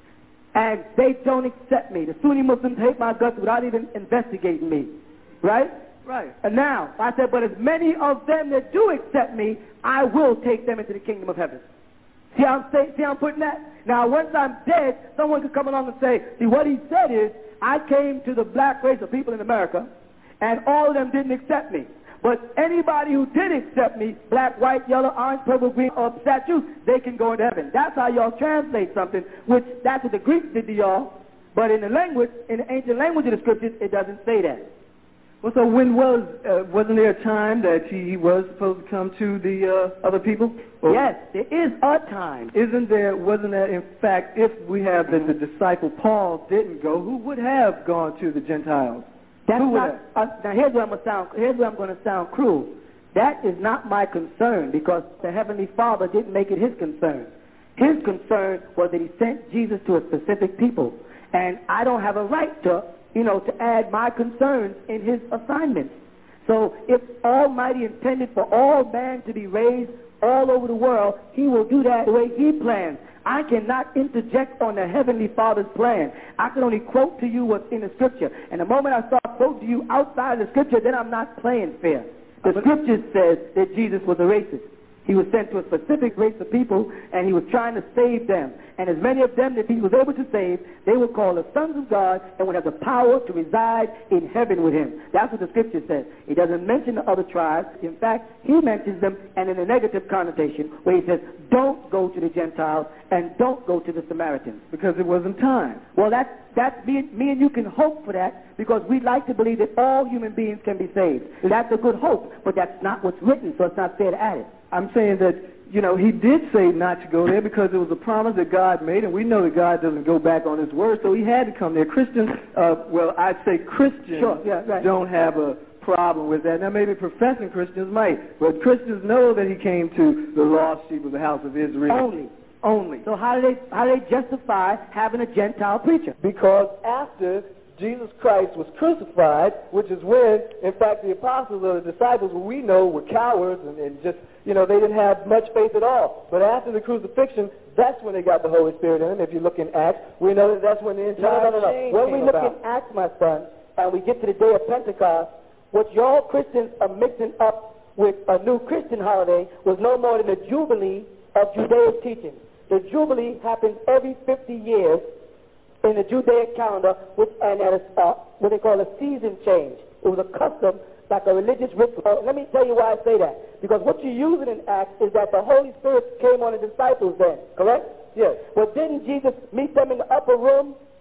And they don't accept me. The Sunni Muslims hate my guts without even investigating me. Right?
Right.
And now, I said, but as many of them that do accept me, I will take them into the kingdom of heaven. See how I'm, saying, see how I'm putting that? Now, once I'm dead, someone could come along and say, see, what he said is, I came to the black race of people in America, and all of them didn't accept me. But anybody who did accept me, black, white, yellow, orange, purple, green, or statues, they can go into heaven. That's how y'all translate something, which that's what the Greeks did to y'all. But in the language, in the ancient language of the scriptures, it doesn't say that.
Well, so when was, uh, wasn't there a time that he was supposed to come to the uh, other people?
Or yes, there is a time.
Isn't there, wasn't that, in fact, if we have that the disciple Paul didn't go, who would have gone to the Gentiles?
That's not, uh, now here's where I'm going to sound, here's where I'm going to sound cruel. That is not my concern, because the Heavenly Father didn't make it his concern. His concern was that he sent Jesus to a specific people. And I don't have a right to, you know, to add my concerns in his assignments. So if Almighty intended for all man to be raised all over the world, he will do that the way he plans. I cannot interject on the Heavenly Father's plan. I can only quote to you what's in the Scripture. And the moment I start quoting to you outside of the Scripture, then I'm not playing fair. The Scripture says that Jesus was a racist. He was sent to a specific race of people, and he was trying to save them. And as many of them that he was able to save, they were called the sons of God and would have the power to reside in heaven with him. That's what the Scripture says. He doesn't mention the other tribes. In fact, he mentions them, and in a negative connotation, where he says, don't go to the Gentiles and don't go to the Samaritans.
Because it wasn't time.
Well, that's, that's me, me and you can hope for that, because we like to believe that all human beings can be saved. That's a good hope, but that's not what's written, so it's not fair to add it.
I'm saying that, you know, he did say not to go there because it was a promise that God made, and we know that God doesn't go back on his word, so he had to come there. Christians, uh, well, I'd say Christians
sure, yeah, right.
don't have a problem with that. Now, maybe professing Christians might, but Christians know that he came to the lost sheep of the house of Israel.
Only.
Only.
So how do they, how do they justify having a Gentile preacher?
Because after Jesus Christ was crucified, which is when, in fact, the apostles or the disciples, who we know were cowards and, and just, you know, they didn't have much faith at all. But after the crucifixion, that's when they got the Holy Spirit in them. If you look in Acts, we know that that's when the entire
no, no, no, no.
change
When
came
we look
about.
in Acts, my son, and we get to the day of Pentecost, what y'all Christians are mixing up with a new Christian holiday was no more than the Jubilee of Judaic teaching. The Jubilee happens every fifty years in the Judaic calendar, which, and at a, uh, what they call a season change. It was a custom, like a religious ritual. Let me tell you why I say that. Because what you're using in Acts is that the Holy Spirit came on the disciples then, correct?
Yes.
Well, didn't Jesus meet them in the upper room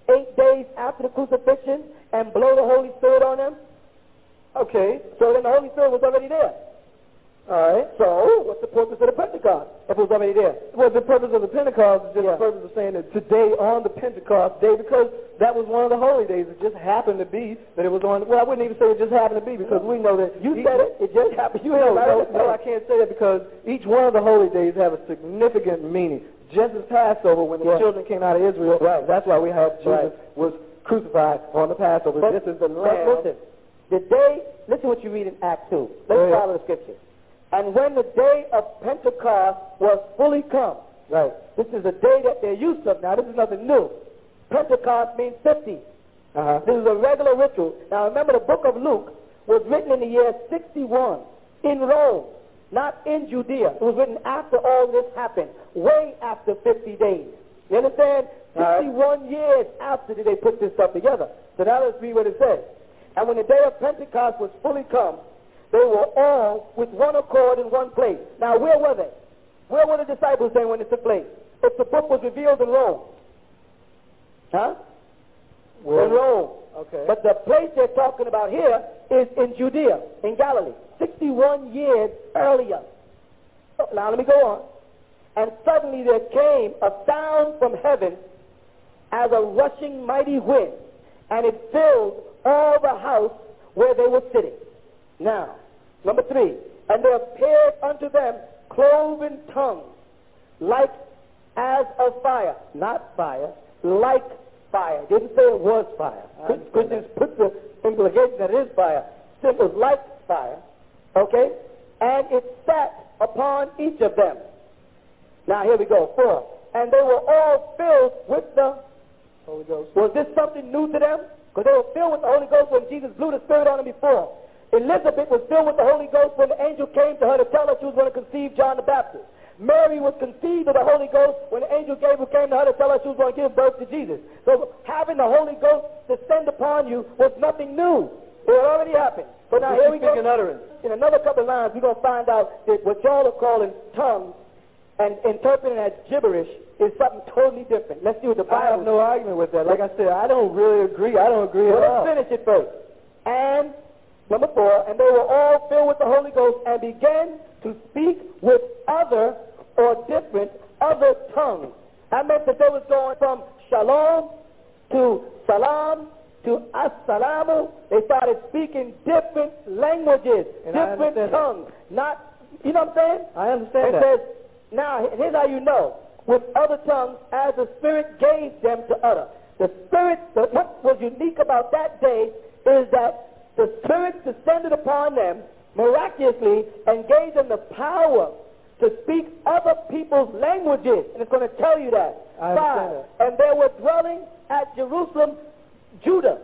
eight days after the crucifixion and blow the Holy Spirit on them? Okay, so then the Holy Spirit was already there. All right, so what's the purpose of the Pentecost if it was already there?
Well, the purpose of the Pentecost is just
Yeah.
the purpose of saying that today on the Pentecost day, because that was one of the holy days. It just happened to be that it was on, well, I wouldn't even say it just happened to be, because we know that...
You
each,
said it, it just happened. You
no,
know,
no, no, I can't say that, because each one of the holy days have a significant meaning. Just as Passover, when the
Yeah.
children came out of Israel,
Right.
that's why we have Jesus
Right.
was crucified on the Passover.
But,
this is the
but
lamb.
listen, the day, listen what you read in Acts two. Let's
Go ahead.
follow the scripture. And when the day of Pentecost was fully come, right? This is a day that they're used to. Now, this is nothing new. Pentecost means fifty.
Uh-huh.
This is a regular ritual. Now, remember, the book of Luke was written in the year sixty-one in Rome, not in Judea. It was written after all this happened, way after fifty days. You understand? sixty-one years after did they put this stuff together. So now let's read what it says. And when the day of Pentecost was fully come, they were all with one accord in one place. Now, where were they? Where were the disciples then when it took place? If the book was revealed in Rome. Huh?
Where?
In Rome.
Okay.
But the place they're talking about here is in Judea, in Galilee, sixty-one years earlier. So, now, let me go on. And suddenly there came a sound from heaven as a rushing mighty wind, and it filled all the house where they were sitting. Now, number three, and there appeared unto them cloven tongues, like as of fire, not fire, like fire. It didn't say it was fire. Christians put the implication that it is fire. It was like fire, okay? And it sat upon each of them. Now, here we go, four. And they were all filled with the Holy Ghost. Was this something new to them? Because they were filled with the Holy Ghost when Jesus blew the Spirit on them before. Elizabeth was filled with the Holy Ghost when the angel came to her to tell her she was going to conceive John the Baptist. Mary was conceived of the Holy Ghost when the angel Gabriel came to her to tell her she was going to give birth to Jesus. So having the Holy Ghost descend upon you was nothing new. It had already happened. But now here we go.
Utterance.
In another couple of lines, we're going to find out that what y'all are calling tongues and interpreting as gibberish is something totally different. Let's see what the Bible
I have no argument with that. Like I said, I don't really agree. I don't agree
well,
at all.
let's finish it first. And number four, and they were all filled with the Holy Ghost and began to speak with other or different other tongues. That meant that they was going from shalom to salam to assalamu. They started speaking different languages,
And I
different
understand
tongues. Not, you know what I'm saying?
I understand
It
that.
says, now, here's how you know. With other tongues, as the Spirit gave them to utter. The Spirit, the, what was unique about that day is that the Spirit descended upon them miraculously and gave them the power to speak other people's languages. And it's going to tell you that.
I
Five,
understand that.
and they were dwelling at Jerusalem, Judah,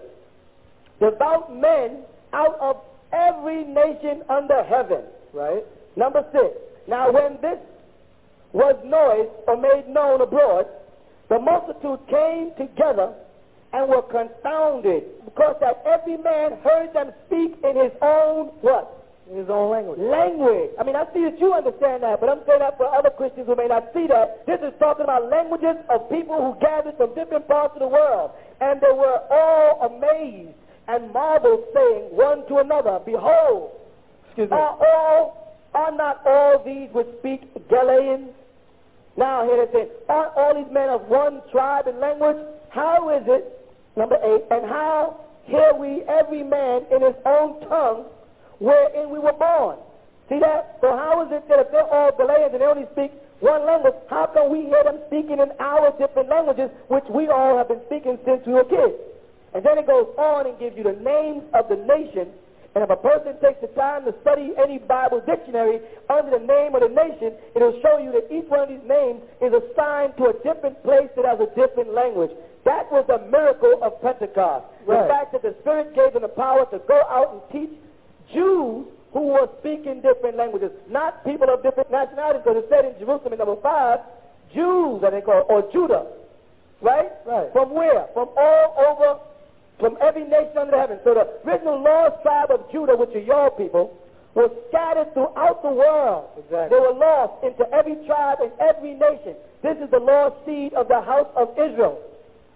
devout men out of every nation under heaven.
Right?
Number six. Now, when this was noised or made known abroad, the multitude came together and were confounded, because that every man heard them speak in his own what?
In his own language.
Language. I mean, I see that you understand that, but I'm saying that for other Christians who may not see that. This is talking about languages of people who gathered from different parts of the world. And they were all amazed and marveled, saying one to another, Behold,
Excuse me.
are all, are not all these which speak Galileans? Now here they say, aren't all these men of one tribe and language? How is it, number eight, and how hear we every man in his own tongue wherein we were born? See that? So how is it that if they're all Galileans and they only speak one language, how come we hear them speaking in our different languages, which we all have been speaking since we were kids? And then it goes on and gives you the names of the nations. And if a person takes the time to study any Bible dictionary under the name of the nation, it'll show you that each one of these names is assigned to a different place that has a different language. That was the miracle of Pentecost.
Right.
The fact that the Spirit gave them the power to go out and teach Jews who were speaking different languages, not people of different nationalities, because it said in Jerusalem in number five, Jews, that they call, or Judah, right?
Right.
From where? From all over, from every nation under heaven. So the original lost tribe of Judah, which are your people, was scattered throughout the world.
Exactly.
They were lost into every tribe and every nation. This is the lost seed of the house of Israel.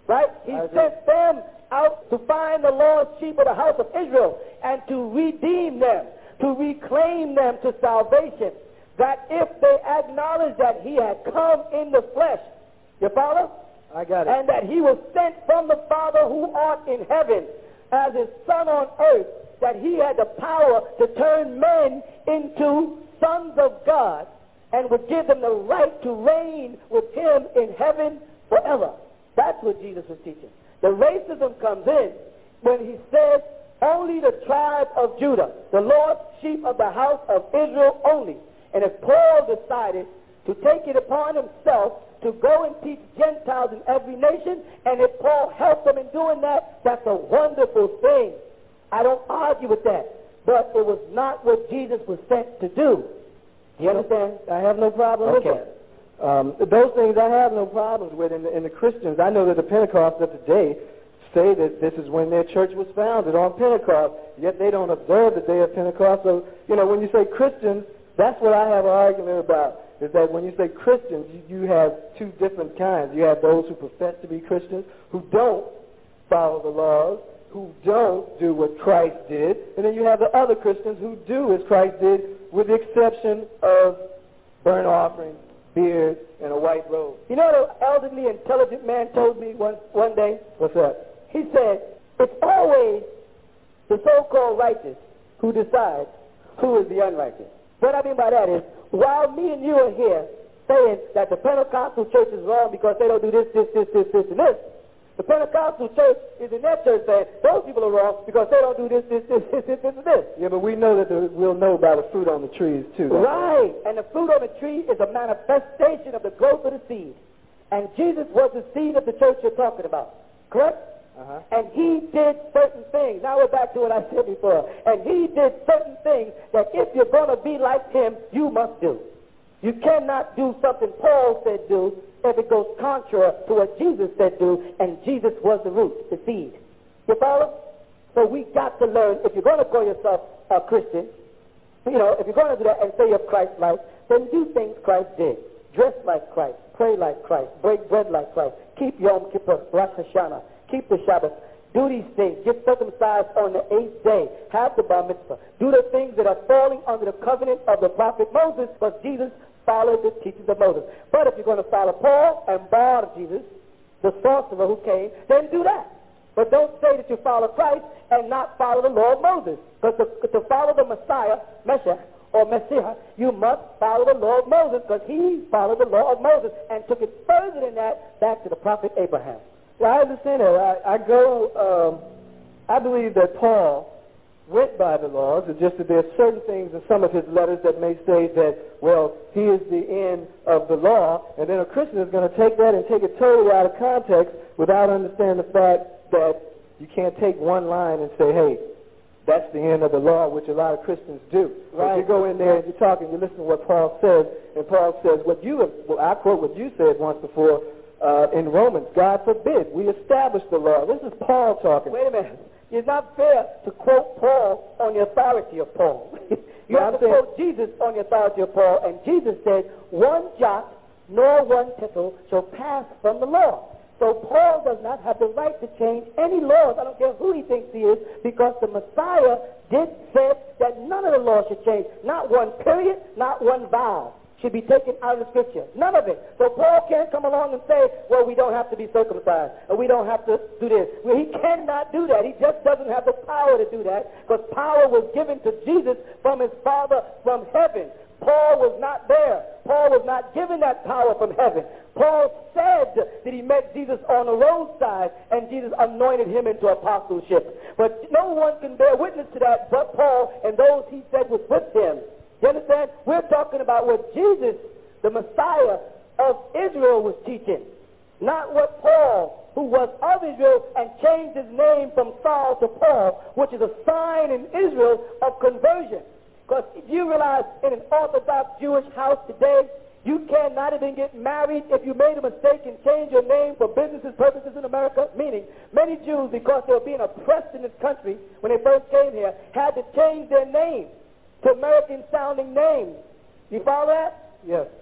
right? He sent them out to find the lost sheep of the house of Israel and to redeem them, to reclaim them to salvation. That if they acknowledge that he had come in the flesh, you follow?
I got it.
And that he was sent from the Father who art in heaven as his son on earth, that he had the power to turn men into sons of God and would give them the right to reign with him in heaven forever. That's what Jesus was teaching. The racism comes in when he says only the tribe of Judah, the lost sheep of the house of Israel only. And if Paul decided to take it upon himself to go and teach Gentiles in every nation, and if Paul helped them in doing that, that's a wonderful thing. I don't argue with that. But it was not what Jesus was sent to do. You understand? I have no problem
Okay.
with that.
Um, those things I have no problems with. In the, in the Christians, I know that the Pentecostals of today say that this is when their church was founded, on Pentecost, yet they don't observe the day of Pentecost. So, you know, when you say Christians, that's what I have an argument about, is that when you say Christians, you, you have two different kinds. You have those who profess to be Christians, who don't follow the laws, who don't do what Christ did, and then you have the other Christians who do as Christ did, with the exception of burnt offerings, beard, and a white robe.
You know what an elderly, intelligent man told me one, one day?
What's that?
He said, it's always the so-called righteous who decides who is the unrighteous. What I mean by that is, while me and you are here saying that the Pentecostal church is wrong because they don't do this, this, this, this, this, and this, the Pentecostal church is in their church saying those people are wrong because they don't do this, this, this, this, this, this, and this.
Yeah, but we know that the, we'll know by the fruit on the trees, too.
Right. And the fruit on the tree is a manifestation of the growth of the seed. And Jesus was the seed of the church you're talking about. Correct?
Uh-huh.
And he did certain things. Now we're back to what I said before. And he did certain things that if you're going to be like him, you must do. You cannot do something Paul said do if it goes contrary to what Jesus said do, and Jesus was the root, the seed. You follow? So we got to learn, if you're going to call yourself a Christian, you know, if you're going to do that and say you're Christ-like, then do things Christ did. Dress like Christ, pray like Christ, break bread like Christ, keep Yom Kippur, Rosh Hashanah, keep the Sabbath, do these things, get circumcised on the eighth day, have the bar mitzvah, do the things that are falling under the covenant of the prophet Moses, because Jesus followed the teachings of Moses. But if you're going to follow Paul and Bar Jesus, the sorcerer who came, then do that. But don't say that you follow Christ and not follow the law of Moses. Because to, to follow the Messiah, Messiah, or Messiah, you must follow the law of Moses, because he followed the law of Moses and took it further than that back to the prophet Abraham.
Well, I understand that. I, I go, um, I believe that Paul went by the laws. It's just that there are certain things in some of his letters that may say that, well, he is the end of the law, and then a Christian is going to take that and take it totally out of context without understanding the fact that you can't take one line and say, hey, that's the end of the law, which a lot of Christians do. Right. If you go in there and you're talking, you listen to what Paul says, and Paul says, what you have, well, I quote what you said once before uh, in Romans, God forbid, we establish the law. This is Paul talking.
Wait a minute. It's not fair to quote Paul on the authority of Paul. you
no,
have
I'm
to
saying,
quote Jesus on the authority of Paul, and Jesus said, one jot nor one tittle shall pass from the law. So Paul does not have the right to change any laws. I don't care who he thinks he is, because the Messiah did say that none of the laws should change. Not one period, not one vowel should be taken out of the scripture. None of it. So Paul can't come along and say, well, we don't have to be circumcised, or we don't have to do this. Well, he cannot do that. He just doesn't have the power to do that, because power was given to Jesus from his Father from heaven. Paul was not there. Paul was not given that power from heaven. Paul said that he met Jesus on the roadside, and Jesus anointed him into apostleship. But no one can bear witness to that but Paul and those he said was with him. You understand? We're talking about what Jesus, the Messiah of Israel, was teaching. Not what Paul, who was of Israel and changed his name from Saul to Paul, which is a sign in Israel of conversion. Because if you realize in an Orthodox Jewish house today, you cannot even get married if you made a mistake and change your name for business purposes in America. Meaning, many Jews, because they were being oppressed in this country when they first came here, had to change their name to American-sounding names. You follow that?
Yes.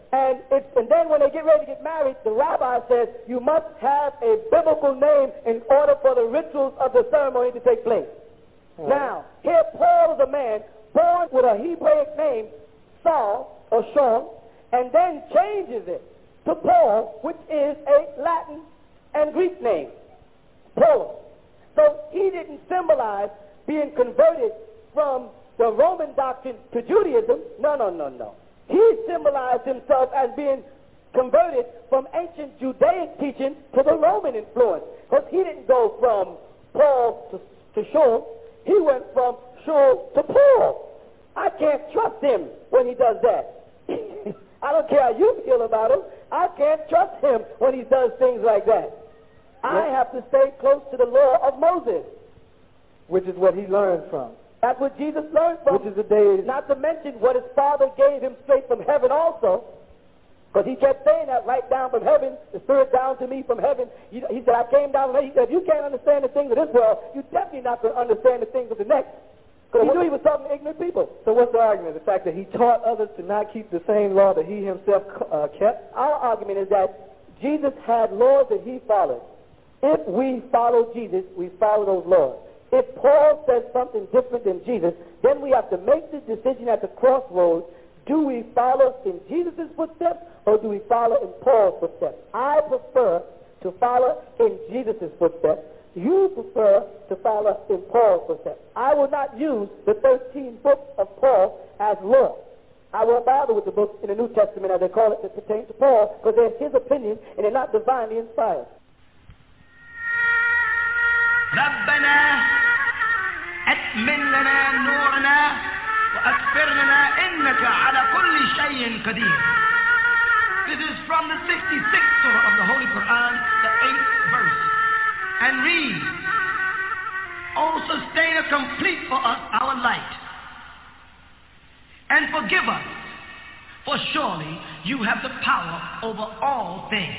And, it's, and then when they get ready to get married, the rabbi says, you must have a biblical name in order for the rituals of the ceremony to take place. Right. Now, here Paul is a man born with a Hebraic name, Saul, or Sean, and then changes it to Paul, which is a Latin and Greek name, Paul. So he didn't symbolize being converted from the Roman doctrine to Judaism. No, no, no, no. He symbolized himself as being converted from ancient Judaic teaching to the Roman influence. Because he didn't go from Paul to, to Shaul. He went from Shaul to Paul. I can't trust him when he does that. I don't care how you feel about him. I can't trust him when he does things like that. I have to stay close to the law of Moses,
which is what he learned from.
That's what Jesus learned from.
Which is the day.
Not to mention what his Father gave him straight from heaven also. Because he kept saying that, right down from heaven, the Spirit down to me from heaven. He, he said, I came down from heaven. He said, if you can't understand the things of this world, you're definitely not going to understand the things of the next. Because he knew he was talking to ignorant people.
So what's the argument? The fact that he taught others to not keep the same law that he himself uh, kept?
Our argument is that Jesus had laws that he followed. If we follow Jesus, we follow those laws. If Paul says something different than Jesus, then we have to make the decision at the crossroads. Do we follow in Jesus' footsteps or do we follow in Paul's footsteps? I prefer to follow in Jesus' footsteps. You prefer to follow in Paul's footsteps. I will not use the thirteen books of Paul as law. I won't bother with the books in the New Testament, as they call it, that pertain to Paul, because they're his opinion and they're not divinely inspired.
ربنا أتمن لنا نورنا وأكفر لنا إنك على كل شيء قدير. This is from the sixty-sixth surah of the Holy Quran, the eighth verse. And read, O sustainer, complete for us our light, and forgive us, for surely you have the power over all things.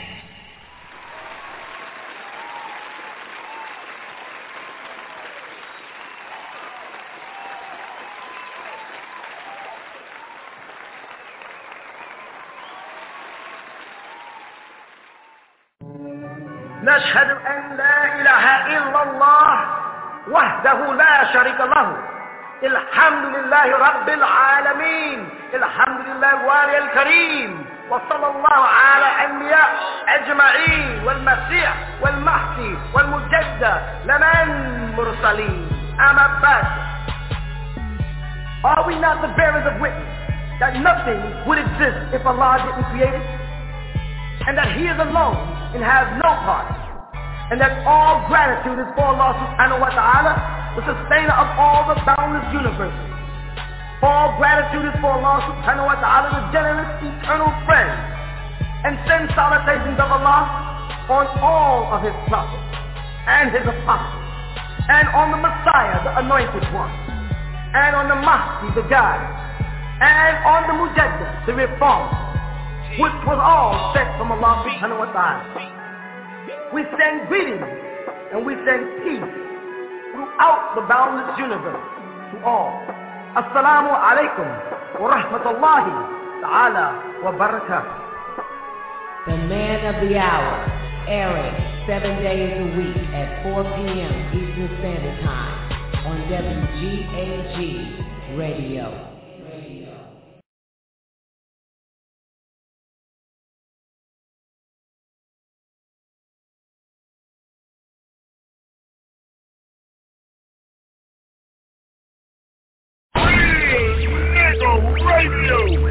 نشهد أن لا إله إلا الله وحده لا شريك له الحمد لله رب العالمين الحمد لله الوالي الكريم وصلى الله على الأنبياء أجمعين والمسيح والمهدي والمجدد لمن مرسلين أما بعد. Are we not the bearers of witness that nothing would exist if Allah didn't create it, and that He is alone and has no part, and that all gratitude is for Allah subhanahu wa ta'ala, the sustainer of all the boundless universes. All gratitude is for Allah subhanahu wa ta'ala, the generous eternal friend, and send salutations of Allah on all of His prophets and His apostles, and on the Messiah, the anointed one, and on the Mahdi, the guide, and on the Mujaddid, the reformer, which was all sent from Allah subhanahu wa ta'ala. We send greetings and we send peace throughout the boundless universe to all. Assalamu alaikum wa rahmatullahi ta'ala wa barakatuh.
The man of the hour, airing seven days a week at four p.m. Eastern Standard Time on W G A G Radio.
Radio.